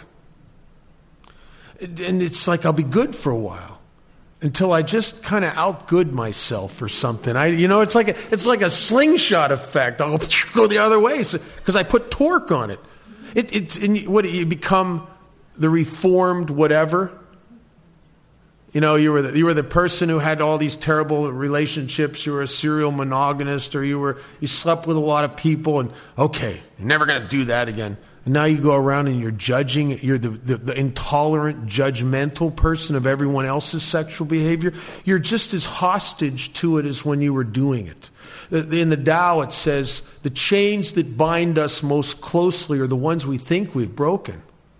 A: And it's like I'll be good for a while until I just kind of outgood myself or something. I, you know, it's like a, it's like a slingshot effect. I'll go the other way because I put torque on it. It, it's in, what you become the reformed whatever. You know, you were the, you were the person who had all these terrible relationships. You were a serial monogamist, or you were you slept with a lot of people, and okay, you're never going to do that again. And now you go around and you're judging. You're the, the, the intolerant, judgmental person of everyone else's sexual behavior. You're just as hostage to it as when you were doing it. In the Tao, it says the chains that bind us most closely are the ones we think we've broken.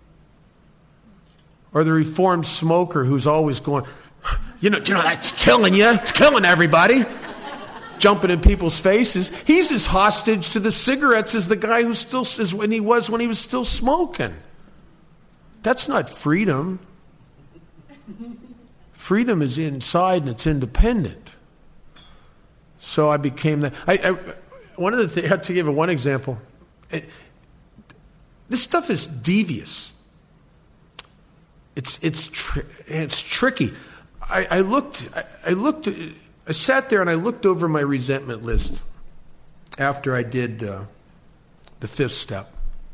A: Or the reformed smoker who's always going, you know, you know that's killing you. It's killing everybody. Jumping in people's faces. He's as hostage to the cigarettes as the guy who still is when he was when he was still smoking. That's not freedom. Freedom is inside and it's independent. So I became the. I, I one of the things I have to give you one example. It, this stuff is devious. It's it's tri- it's tricky. I, I looked. I, I looked. I sat there and I looked over my resentment list after I did uh, the fifth step,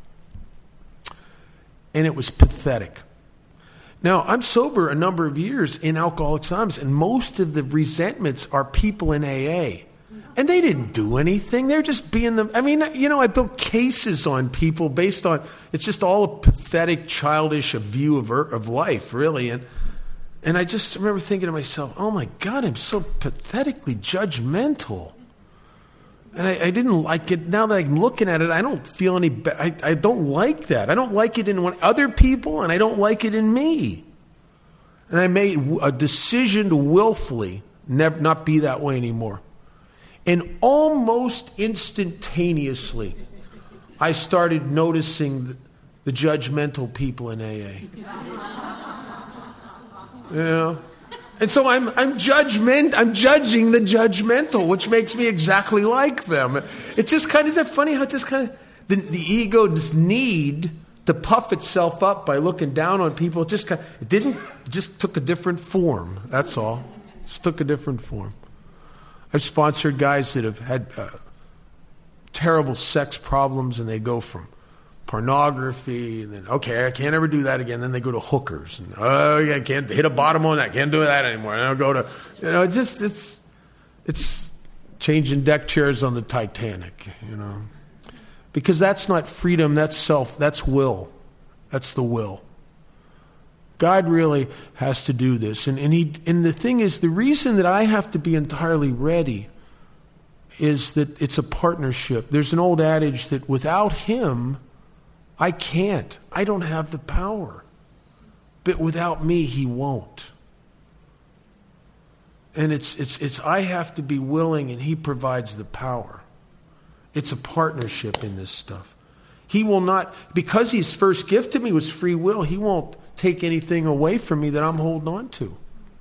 A: and it was pathetic. Now I'm sober a number of years in Alcoholics Anonymous, and most of the resentments are people in A A. And they didn't do anything. They're just being them. I mean, you know, I built cases on people based on, it's just all a pathetic, childish view of of life, really. And and I just remember thinking to myself, oh my God, I'm so pathetically judgmental. And I, I didn't like it. Now that I'm looking at it, I don't feel any, be- I, I don't like that. I don't like it in one, other people, and I don't like it in me. And I made a decision to willfully never not be that way anymore. And almost instantaneously, I started noticing the, the judgmental people in A A. You know? And so I'm I'm judgment I'm judging the judgmental, which makes me exactly like them. It's just kind of, is that funny how it just kind of, the, the ego's need to puff itself up by looking down on people, it just kind of, it didn't, it just took a different form, that's all. It just took a different form. I've sponsored guys that have had uh, terrible sex problems, and they go from pornography, and then, okay, I can't ever do that again. Then they go to hookers, and oh, yeah, I can't hit a bottom on that. Can't do that anymore. And I'll go to, you know, it's just it's it's changing deck chairs on the Titanic, you know, because that's not freedom. That's self. That's will. That's the will. God really has to do this. And, and, he, and the thing is, the reason that I have to be entirely ready is that it's a partnership. There's an old adage that without him, I can't. I don't have the power. But without me, he won't. And it's, it's, it's I have to be willing, and he provides the power. It's a partnership in this stuff. He will not, because his first gift to me was free will, he won't take anything away from me that I'm holding on to.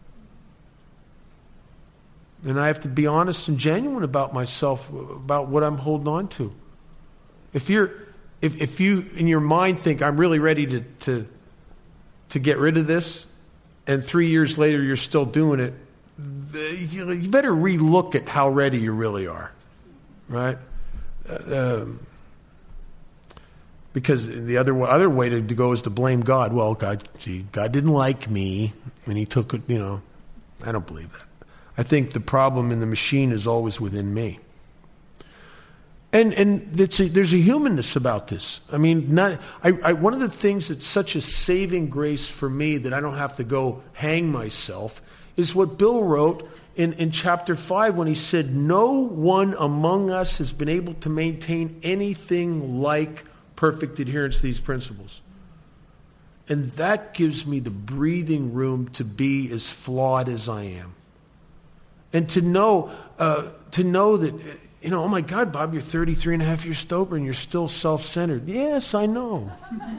A: And I have to be honest and genuine about myself, about what I'm holding on to. If you're, if, if you in your mind think I'm really ready to, to to get rid of this, and three years later you're still doing it, you better relook at how ready you really are, right? Uh, um, Because the other other way to, to go is to blame God. Well, God, gee, God didn't like me, and he took it, you know. I don't believe that. I think the problem in the machine is always within me. And and it's a, there's a humanness about this. I mean, not I, I, one of the things that's such a saving grace for me that I don't have to go hang myself is what Bill wrote in, in chapter five when he said, no one among us has been able to maintain anything like perfect adherence to these principles. And that gives me the breathing room to be as flawed as I am. And to know, uh, to know that, you know, oh my God, Bob, you're thirty-three and a half years sober and you're still self-centered. Yes, I know.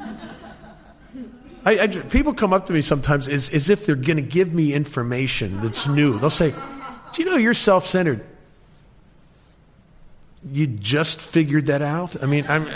A: I, I, people come up to me sometimes as, as if they're going to give me information that's new. They'll say, do you know you're self-centered? You just figured that out? I mean, I'm...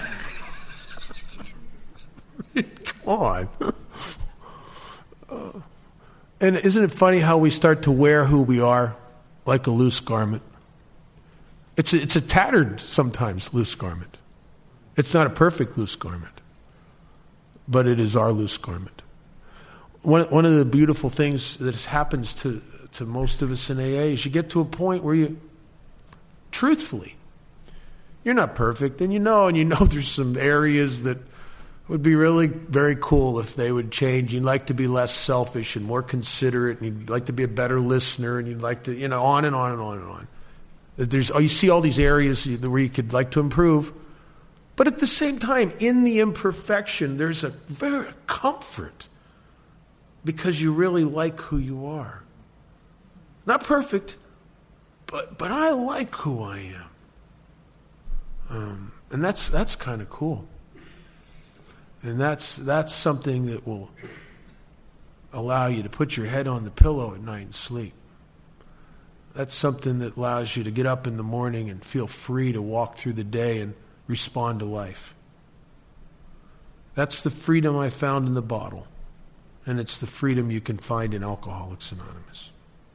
A: Come on. Uh, and isn't it funny how we start to wear who we are like a loose garment? It's a, it's a tattered, sometimes, loose garment. It's not a perfect loose garment, but it is our loose garment. One, one of the beautiful things that happens to, to most of us in A A is you get to a point where you, truthfully, you're not perfect, and you know, and you know there's some areas that would be really very cool if they would change. You'd like to be less selfish and more considerate, and you'd like to be a better listener, and you'd like to, you know, on and on and on and on. There's, oh, you see all these areas where you could like to improve, but at the same time, in the imperfection, there's a very comfort because you really like who you are. Not perfect, but but I like who I am, um, and that's that's kind of cool. And that's that's something that will allow you to put your head on the pillow at night and sleep. That's something that allows you to get up in the morning and feel free to walk through the day and respond to life. That's the freedom I found in the bottle. And it's the freedom you can find in Alcoholics Anonymous.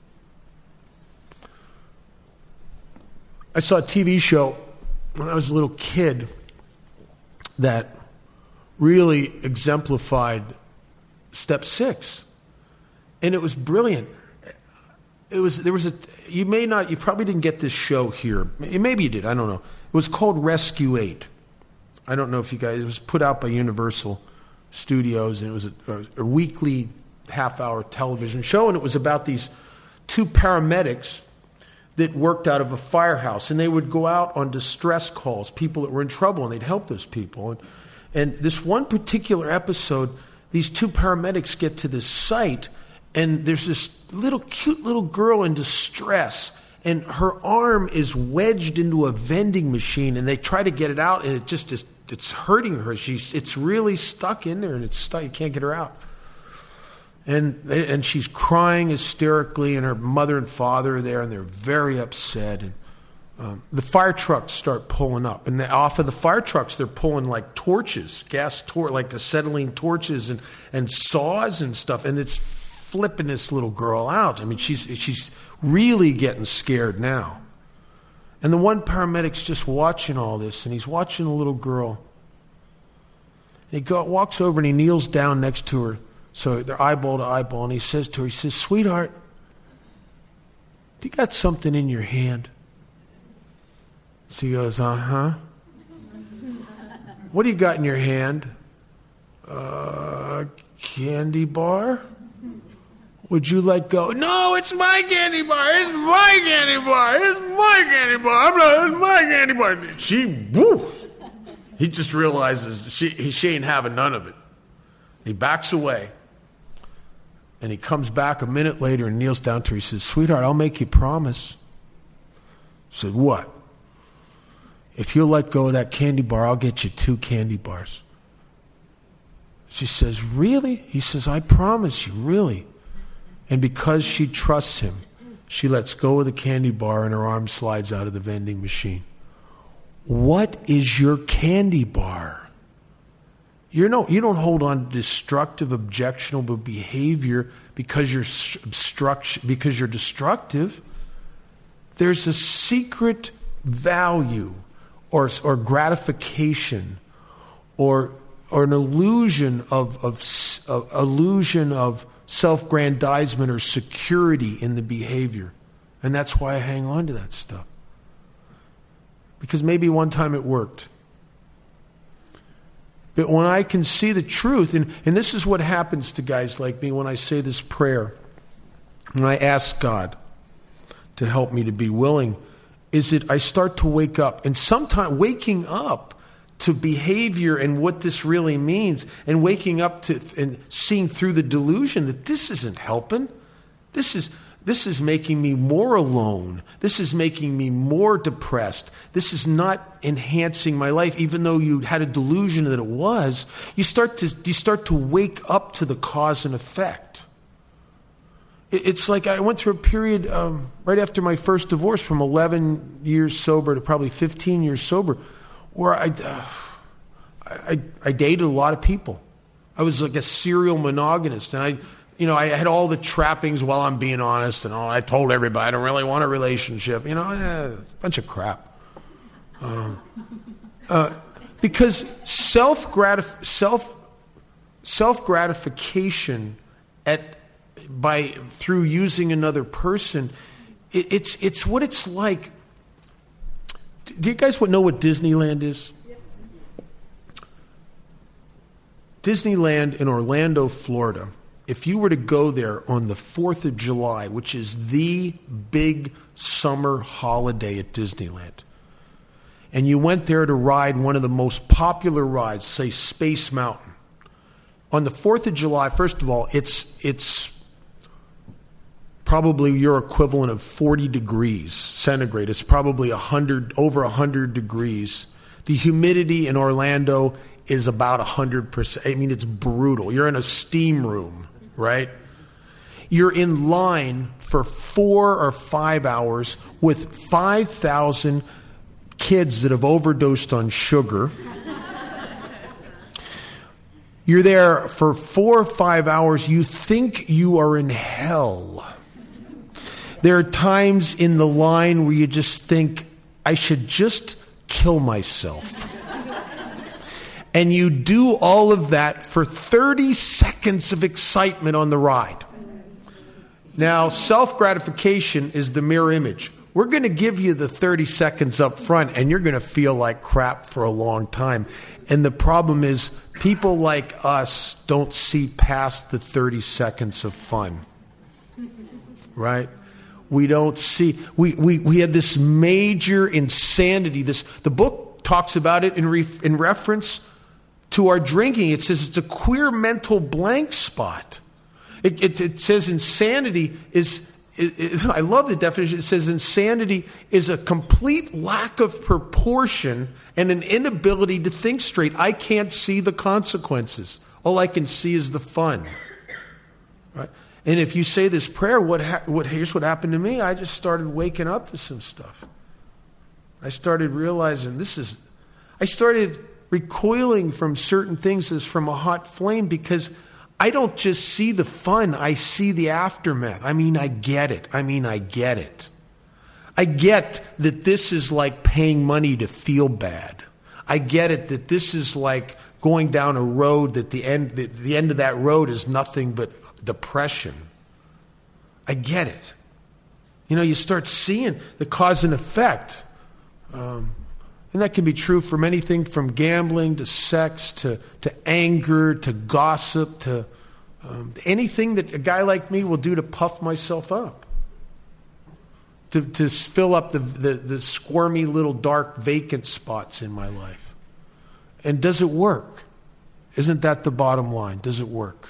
A: I saw a T V show when I was a little kid that really exemplified step six. And it was brilliant. It was, there was a, you may not, you probably didn't get this show here. Maybe you did, I don't know. It was called Rescue eight. I don't know if you guys, it was put out by Universal Studios, and it was a, a weekly half-hour television show, and it was about these two paramedics that worked out of a firehouse, and they would go out on distress calls, people that were in trouble, and they'd help those people. And, and this one particular episode, these two paramedics get to this site, and there's this little cute little girl in distress, and her arm is wedged into a vending machine, and they try to get it out, and it just is, it's hurting her. She's it's really stuck in there, and it's stuck. You can't get her out. And and she's crying hysterically, and her mother and father are there, and they're very upset. And um, the fire trucks start pulling up, and they, off of the fire trucks, they're pulling like torches, gas tor like acetylene torches, and and saws and stuff, and it's flipping this little girl out. I mean, she's she's really getting scared now. And the one paramedic's just watching all this, and he's watching the little girl. And he go, walks over and he kneels down next to her, so they're eyeball to eyeball, and he says to her, he says, "Sweetheart, do you got something in your hand?" She goes, "Uh-huh." "What do you got in your hand?" Uh, candy bar." "Would you let go?" "No, it's my candy bar. It's my candy bar. It's my candy bar. I'm not, it's my candy bar." She, woo. He just realizes she, she ain't having none of it. He backs away. And he comes back a minute later and kneels down to her. He says, "Sweetheart, I'll make you a promise." I said, "What?" "If you'll let go of that candy bar, I'll get you two candy bars." She says, "Really?" He says, "I promise you, really." And because she trusts him, she lets go of the candy bar and her arm slides out of the vending machine. What is your candy bar? You're no, you don't hold on to destructive, objectionable behavior because you're obstruct, because you're destructive. There's a secret value or, or gratification or, or an illusion of, of, of illusion of self-grandizement or security in the behavior. And that's why I hang on to that stuff. Because maybe one time it worked. But when I can see the truth, and, and this is what happens to guys like me when I say this prayer, when I ask God to help me to be willing, is that I start to wake up. And sometimes waking up to behavior and what this really means, and waking up to and seeing through the delusion that this isn't helping. This is this is making me more alone. This is making me more depressed. This is not enhancing my life, even though you had a delusion that it was. You start to you start to wake up to the cause and effect. It, it's like I went through a period um, right after my first divorce, from eleven years sober to probably fifteen years sober, where I, uh, I, I dated a lot of people. I was like a serial monogamist, and I, you know, I had all the trappings. While I'm being honest, and all, I told everybody I don't really want a relationship. You know, eh, a bunch of crap. Um, uh, Because self gratif- self self gratification at by through using another person, it, it's it's what it's like. Do you guys know what Disneyland is? Disneyland in Orlando, Florida. If you were to go there on the fourth of July, which is the big summer holiday at Disneyland, and you went there to ride one of the most popular rides, say Space Mountain, on the fourth of July, first of all, it's it's probably your equivalent of forty degrees centigrade. It's probably one hundred, over one hundred degrees. The humidity in Orlando is about one hundred percent. I mean, it's brutal. You're in a steam room, right? You're in line for four or five hours with five thousand kids that have overdosed on sugar. You're there for four or five hours. You think you are in hell. There are times in the line where you just think, I should just kill myself. And you do all of that for thirty seconds of excitement on the ride. Now, self-gratification is the mirror image. We're going to give you the thirty seconds up front, and you're going to feel like crap for a long time. And the problem is, people like us don't see past the thirty seconds of fun. Right? We don't see, we, we, we have this major insanity. This the book talks about it in, re, in reference to our drinking. It says it's a queer mental blank spot. It, it, it says insanity is, it, it, I love the definition. It says insanity is a complete lack of proportion and an inability to think straight. I can't see the consequences. All I can see is the fun. Right? And if you say this prayer, what, ha- what here's what happened to me. I just started waking up to some stuff. I started realizing this is, I started recoiling from certain things as from a hot flame, because I don't just see the fun, I see the aftermath. I mean, I get it. I mean, I get it. I get that this is like paying money to feel bad. I get it that this is like going down a road that the end, the, the end of that road is nothing but depression. I get it. You know, you start seeing the cause and effect. Um, and that can be true from anything from gambling to sex to, to anger to gossip to um, anything that a guy like me will do to puff myself up. To, to fill up the, the, the squirmy little dark vacant spots in my life. And does it work? Isn't that the bottom line? Does it work?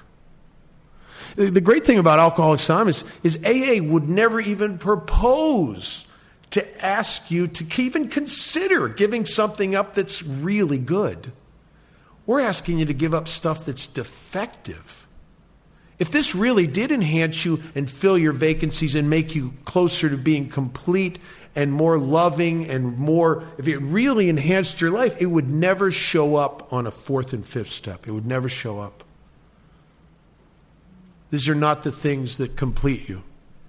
A: The great thing about Alcoholics Anonymous is A A would never even propose to ask you to even consider giving something up that's really good. We're asking you to give up stuff that's defective. If this really did enhance you and fill your vacancies and make you closer to being complete and more loving and more, if it really enhanced your life, it would never show up on a fourth and fifth step. It would never show up. These are not the things that complete you.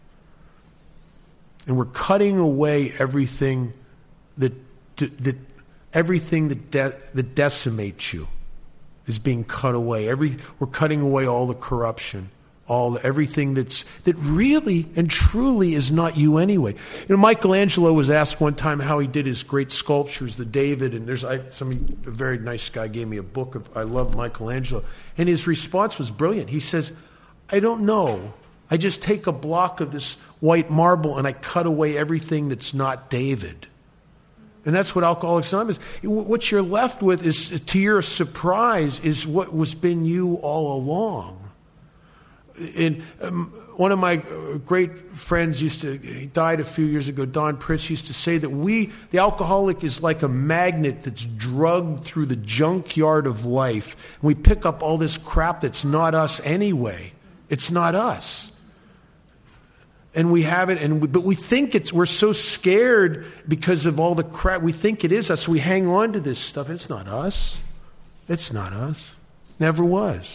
A: And we're cutting away everything that that everything that de- that decimates you is being cut away. Every we're cutting away all the corruption, all the, everything that's that really and truly is not you anyway. You know, Michelangelo was asked one time how he did his great sculptures, the David, and there's I, some a very nice guy gave me a book of I love Michelangelo, and his response was brilliant. He says, I don't know. I just take a block of this white marble and I cut away everything that's not David. And that's what Alcoholics Anonymous is. What you're left with is, to your surprise, is what was been you all along. And um, one of my great friends used to, he died a few years ago, Don Pritz, used to say that we, the alcoholic is like a magnet that's drugged through the junkyard of life. And we pick up all this crap that's not us anyway. It's not us. And we have it, and we, but we think it's, we're so scared because of all the crap. We think it is us. So we hang on to this stuff. It's not us. It's not us. Never was.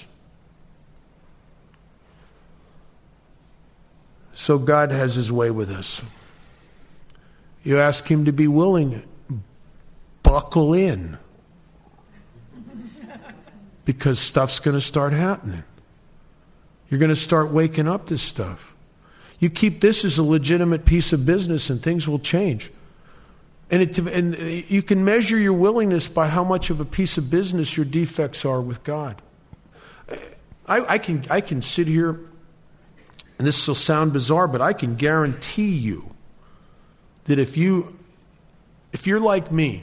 A: So God has his way with us. You ask him to be willing. Buckle in. Because stuff's going to start happening. You're going to start waking up to stuff. You keep this as a legitimate piece of business and things will change. And, it, and you can measure your willingness by how much of a piece of business your defects are with God. I, I can I can sit here, and this will sound bizarre, but I can guarantee you that if you if you're like me,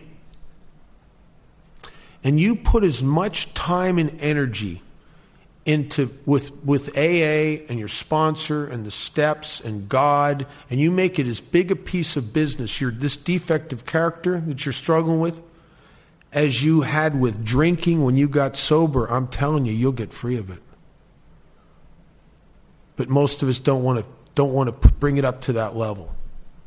A: and you put as much time and energy into with with A A and your sponsor and the steps and God, and you make it as big a piece of business, you're this defective character that you're struggling with, as you had with drinking when you got sober, I'm telling you, you'll get free of it. But most of us don't want to don't want to bring it up to that level.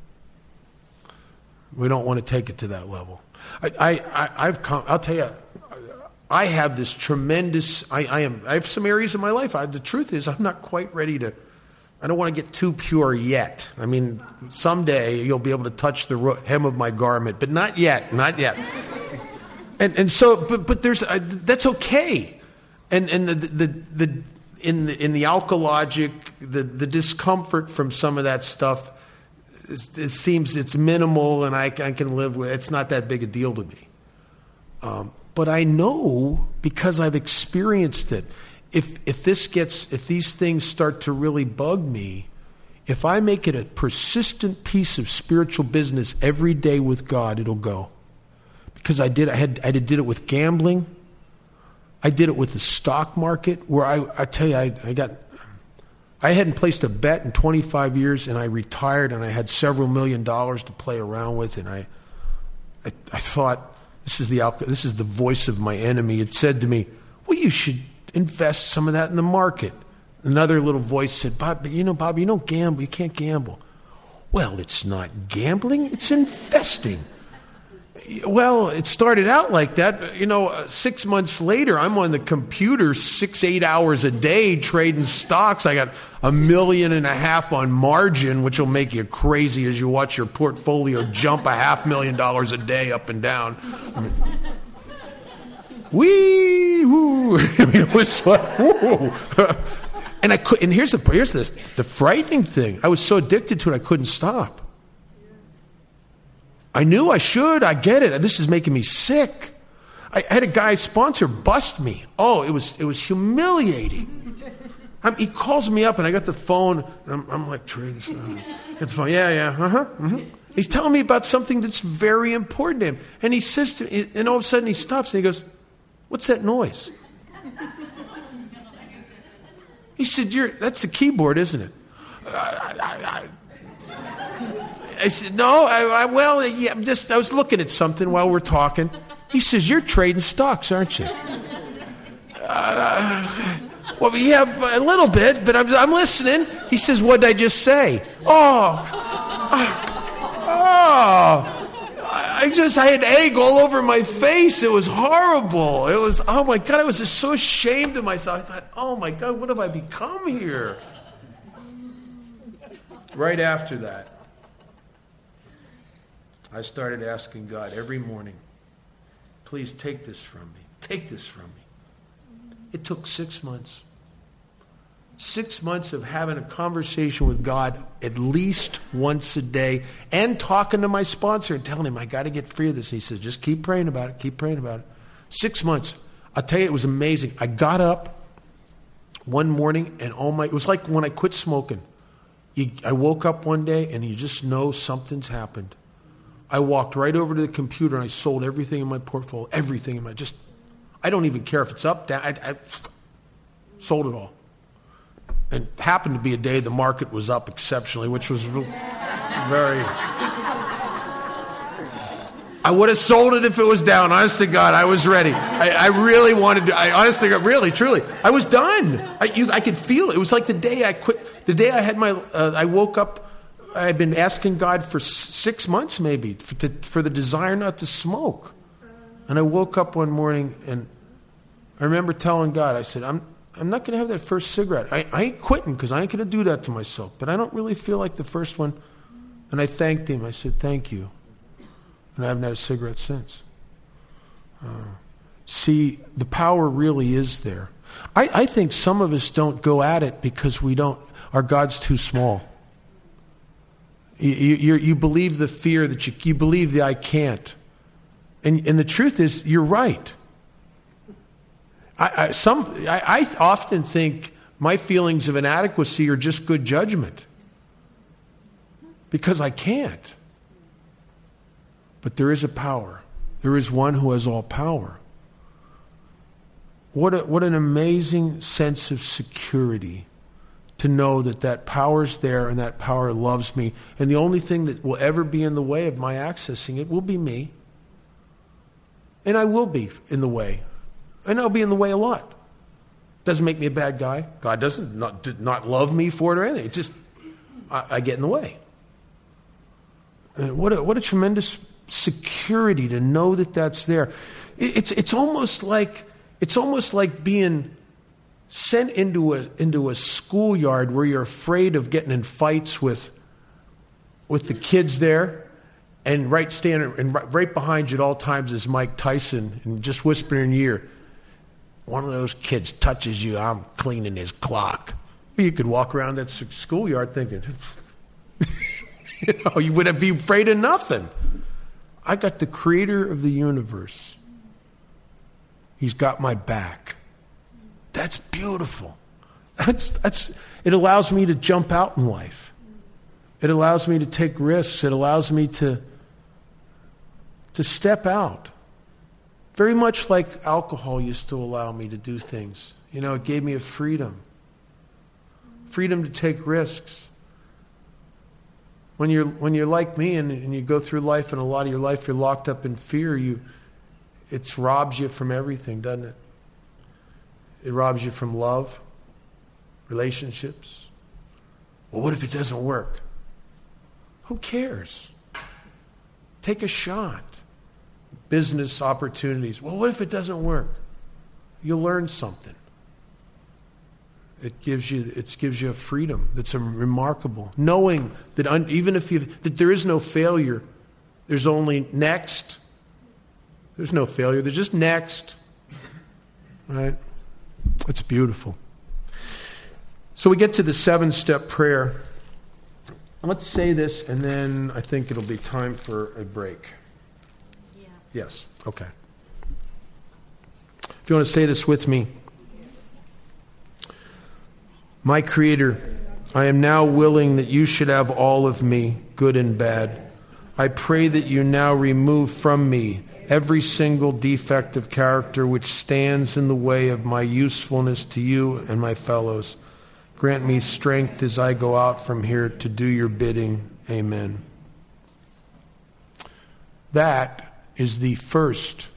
A: We don't want to take it to that level. I, I, I I've come, I'll tell you, I have this tremendous. I, I am. I have some areas in my life. I, the truth is, I'm not quite ready to. I don't want to get too pure yet. I mean, someday you'll be able to touch the hem of my garment, but not yet. Not yet. And and so, but but there's uh, that's okay. And and the the the in the in the alkalogic, the the discomfort from some of that stuff, it, it seems it's minimal, and I, I can live with. It's not that big a deal to me. Um, But I know, because I've experienced it, if if this gets, if these things start to really bug me, if I make it a persistent piece of spiritual business every day with God, it'll go. Because I did, I had, I did it with gambling. I did it with the stock market, where I, I tell you, I, I got, I hadn't placed a bet in twenty-five years, and I retired, and I had several million dollars to play around with, and I, I, I thought. This is the this is the voice of my enemy. It said to me, well, you should invest some of that in the market. Another little voice said, Bob, you know, Bob, you don't gamble. You can't gamble. Well, it's not gambling. It's investing. Well, it started out like that. You know, six months later, I'm on the computer six, eight hours a day trading stocks. I got a million and a half on margin, which will make you crazy as you watch your portfolio jump a half million dollars a day up and down. I mean, wee woo. I mean, it was like, woo. And I could. And here's the here's this the frightening thing. I was so addicted to it, I couldn't stop. I knew I should. I get it. This is making me sick. I had a guy sponsor bust me. Oh, it was it was humiliating. I'm, he calls me up, and I got the phone, and I'm, I'm like, trading. Get the phone. Yeah, yeah. Uh huh. Mm-hmm. He's telling me about something that's very important to him, and he says to me, and all of a sudden he stops and he goes, "What's that noise?" He said, "You're that's the keyboard, isn't it?" I, I, I, I said, no, I, I, well, yeah, I'm just, I was looking at something while we're talking. He says, you're trading stocks, aren't you? Uh, well, yeah, a little bit, but I'm, I'm listening. He says, what did I just say? Oh, oh, I just, I had egg all over my face. It was horrible. It was, oh my God, I was just so ashamed of myself. I thought, oh my God, what have I become here? Right after that, I started asking God every morning, please take this from me. Take this from me. It took six months. Six months of having a conversation with God at least once a day and talking to my sponsor and telling him, I got to get free of this. And he says, just keep praying about it. Keep praying about it. Six months. I'll tell you, it was amazing. I got up one morning and oh my, it was like when I quit smoking. You, I woke up one day and you just know something's happened. I walked right over to the computer and I sold everything in my portfolio, everything in my, just, I don't even care if it's up, down, I, I sold it all. And it happened to be a day the market was up exceptionally, which was very, I would have sold it if it was down, honest to God, I was ready. I, I really wanted to, I honest to God, really, truly, I was done. I, you, I could feel it. It was like the day I quit, the day I had my, uh, I woke up, I had been asking God for six months maybe for, to, for the desire not to smoke. And I woke up one morning and I remember telling God, I said, I'm I'm not going to have that first cigarette. I, I ain't quitting because I ain't going to do that to myself. But I don't really feel like the first one. And I thanked him. I said, thank you. And I haven't had a cigarette since. Uh, See, the power really is there. I, I think some of us don't go at it because we don't, our God's too small. You, you, you believe the fear that you, you believe the I can't. And, and the truth is, you're right. I, I, some, I, I often think my feelings of inadequacy are just good judgment. Because I can't. But there is a power. There is one who has all power. What a, what an amazing sense of security to know that that power's there and that power loves me. And the only thing that will ever be in the way of my accessing it will be me. And I will be in the way. And I'll be in the way a lot. Doesn't make me a bad guy. God doesn't not, not love me for it or anything. It just, I, I get in the way. And what a, what a tremendous security to know that that's there. It, it's, it's almost like, It's almost like being sent into a into a schoolyard where you're afraid of getting in fights with with the kids there, and right standing and right behind you at all times is Mike Tyson, and just whispering in your ear, one of those kids touches you, I'm cleaning his clock. You could walk around that schoolyard thinking, you know, you wouldn't be afraid of nothing. I got the creator of the universe. He's got my back. That's beautiful. That's that's. It allows me to jump out in life. It allows me to take risks. It allows me to to step out. Very much like alcohol used to allow me to do things. You know, it gave me a freedom. Freedom to take risks. When you're when you're like me and, and you go through life, and a lot of your life you're locked up in fear, you. It robs you from everything, doesn't it? It robs you from love, relationships. Well, what if it doesn't work? Who cares? Take a shot. Business opportunities. Well, what if it doesn't work? You'll learn something. It gives you it gives you a freedom that's a remarkable. Knowing that un, even if you that there is no failure, there's only next. There's no failure. There's just next. Right? It's beautiful. So we get to the seven-step prayer. Let's say this, and then I think it'll be time for a break. Yeah. Yes. Okay. If you want to say this with me. My Creator, I am now willing that you should have all of me, good and bad. I pray that you now remove from me every single defect of character which stands in the way of my usefulness to you and my fellows. Grant me strength as I go out from here to do your bidding. Amen. That is the first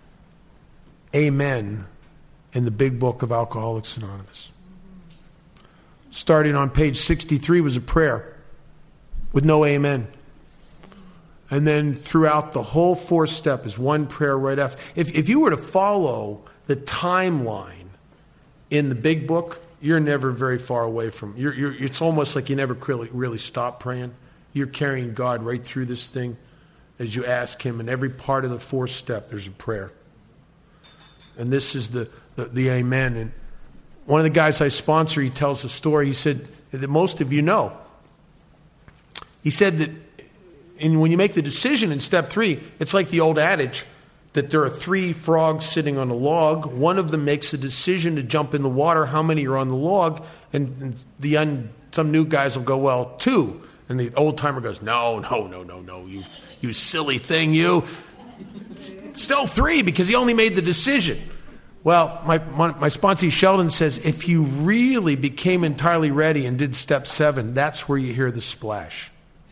A: amen in the big book of Alcoholics Anonymous. Starting on page sixty-three was a prayer with no amen. And then throughout the whole fourth step is one prayer right after. If, if you were to follow the timeline in the big book, you're never very far away from. You're, you're, it's almost like you never really, really stop praying. You're carrying God right through this thing as you ask Him. And every part of the fourth step, there's a prayer. And this is the, the, the amen. And one of the guys I sponsor, he tells a story. He said that most of you know. He said that and when you make the decision in step three, it's like the old adage that there are three frogs sitting on a log. One of them makes a decision to jump in the water. How many are on the log? And, and the un, some new guys will go, well, two. And the old timer goes, no, no, no, no, no, you, you silly thing, you. Still three because he only made the decision. Well, my, my, my sponsor Sheldon says if you really became entirely ready and did step seven, that's where you hear the splash.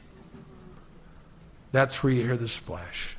A: That's where you hear the splash.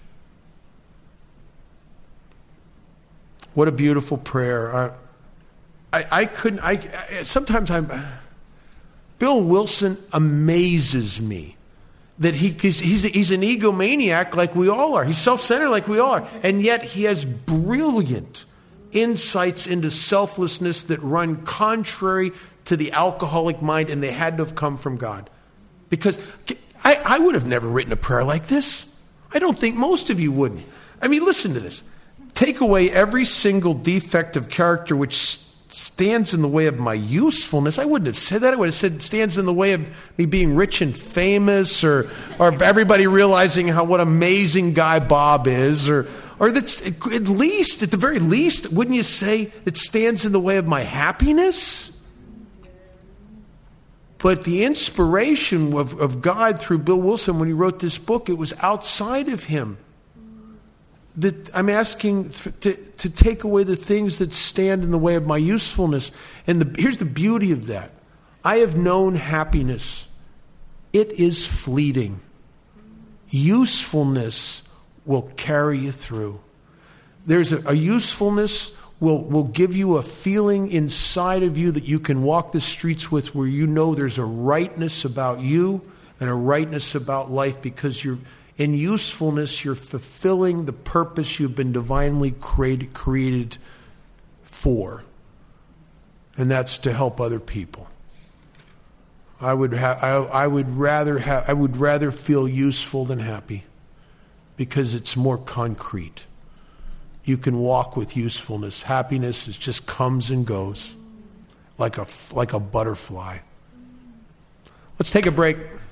A: What a beautiful prayer. I, I, I couldn't, I, I sometimes I'm, Bill Wilson amazes me that he, he's, he's, he's an egomaniac like we all are. He's self-centered like we all are. And yet he has brilliant insights into selflessness that run contrary to the alcoholic mind, and they had to have come from God. Because I, I would have never written a prayer like this. I don't think most of you wouldn't. I mean, listen to this. take away every single defect of character which stands in the way of my usefulness. I wouldn't have said that. I would have said stands in the way of me being rich and famous, or or everybody realizing how what amazing guy Bob is, or or that's at least, at the very least, wouldn't you say it stands in the way of my happiness? But the inspiration of, of God through Bill Wilson when he wrote this book, it was outside of him. That I'm asking to, to take away the things that stand in the way of my usefulness. And the, here's the beauty of that. I have known happiness. It is fleeting. Usefulness will carry you through. There's a, a usefulness will, will give you a feeling inside of you that you can walk the streets with, where you know there's a rightness about you and a rightness about life, because you're in usefulness, you're fulfilling the purpose you've been divinely created, created for. And that's to help other people. I would ha- I, I would rather ha- I would rather feel useful than happy, because it's more concrete. You can walk with usefulness. Happiness is just comes and goes like a like a butterfly. Let's take a break.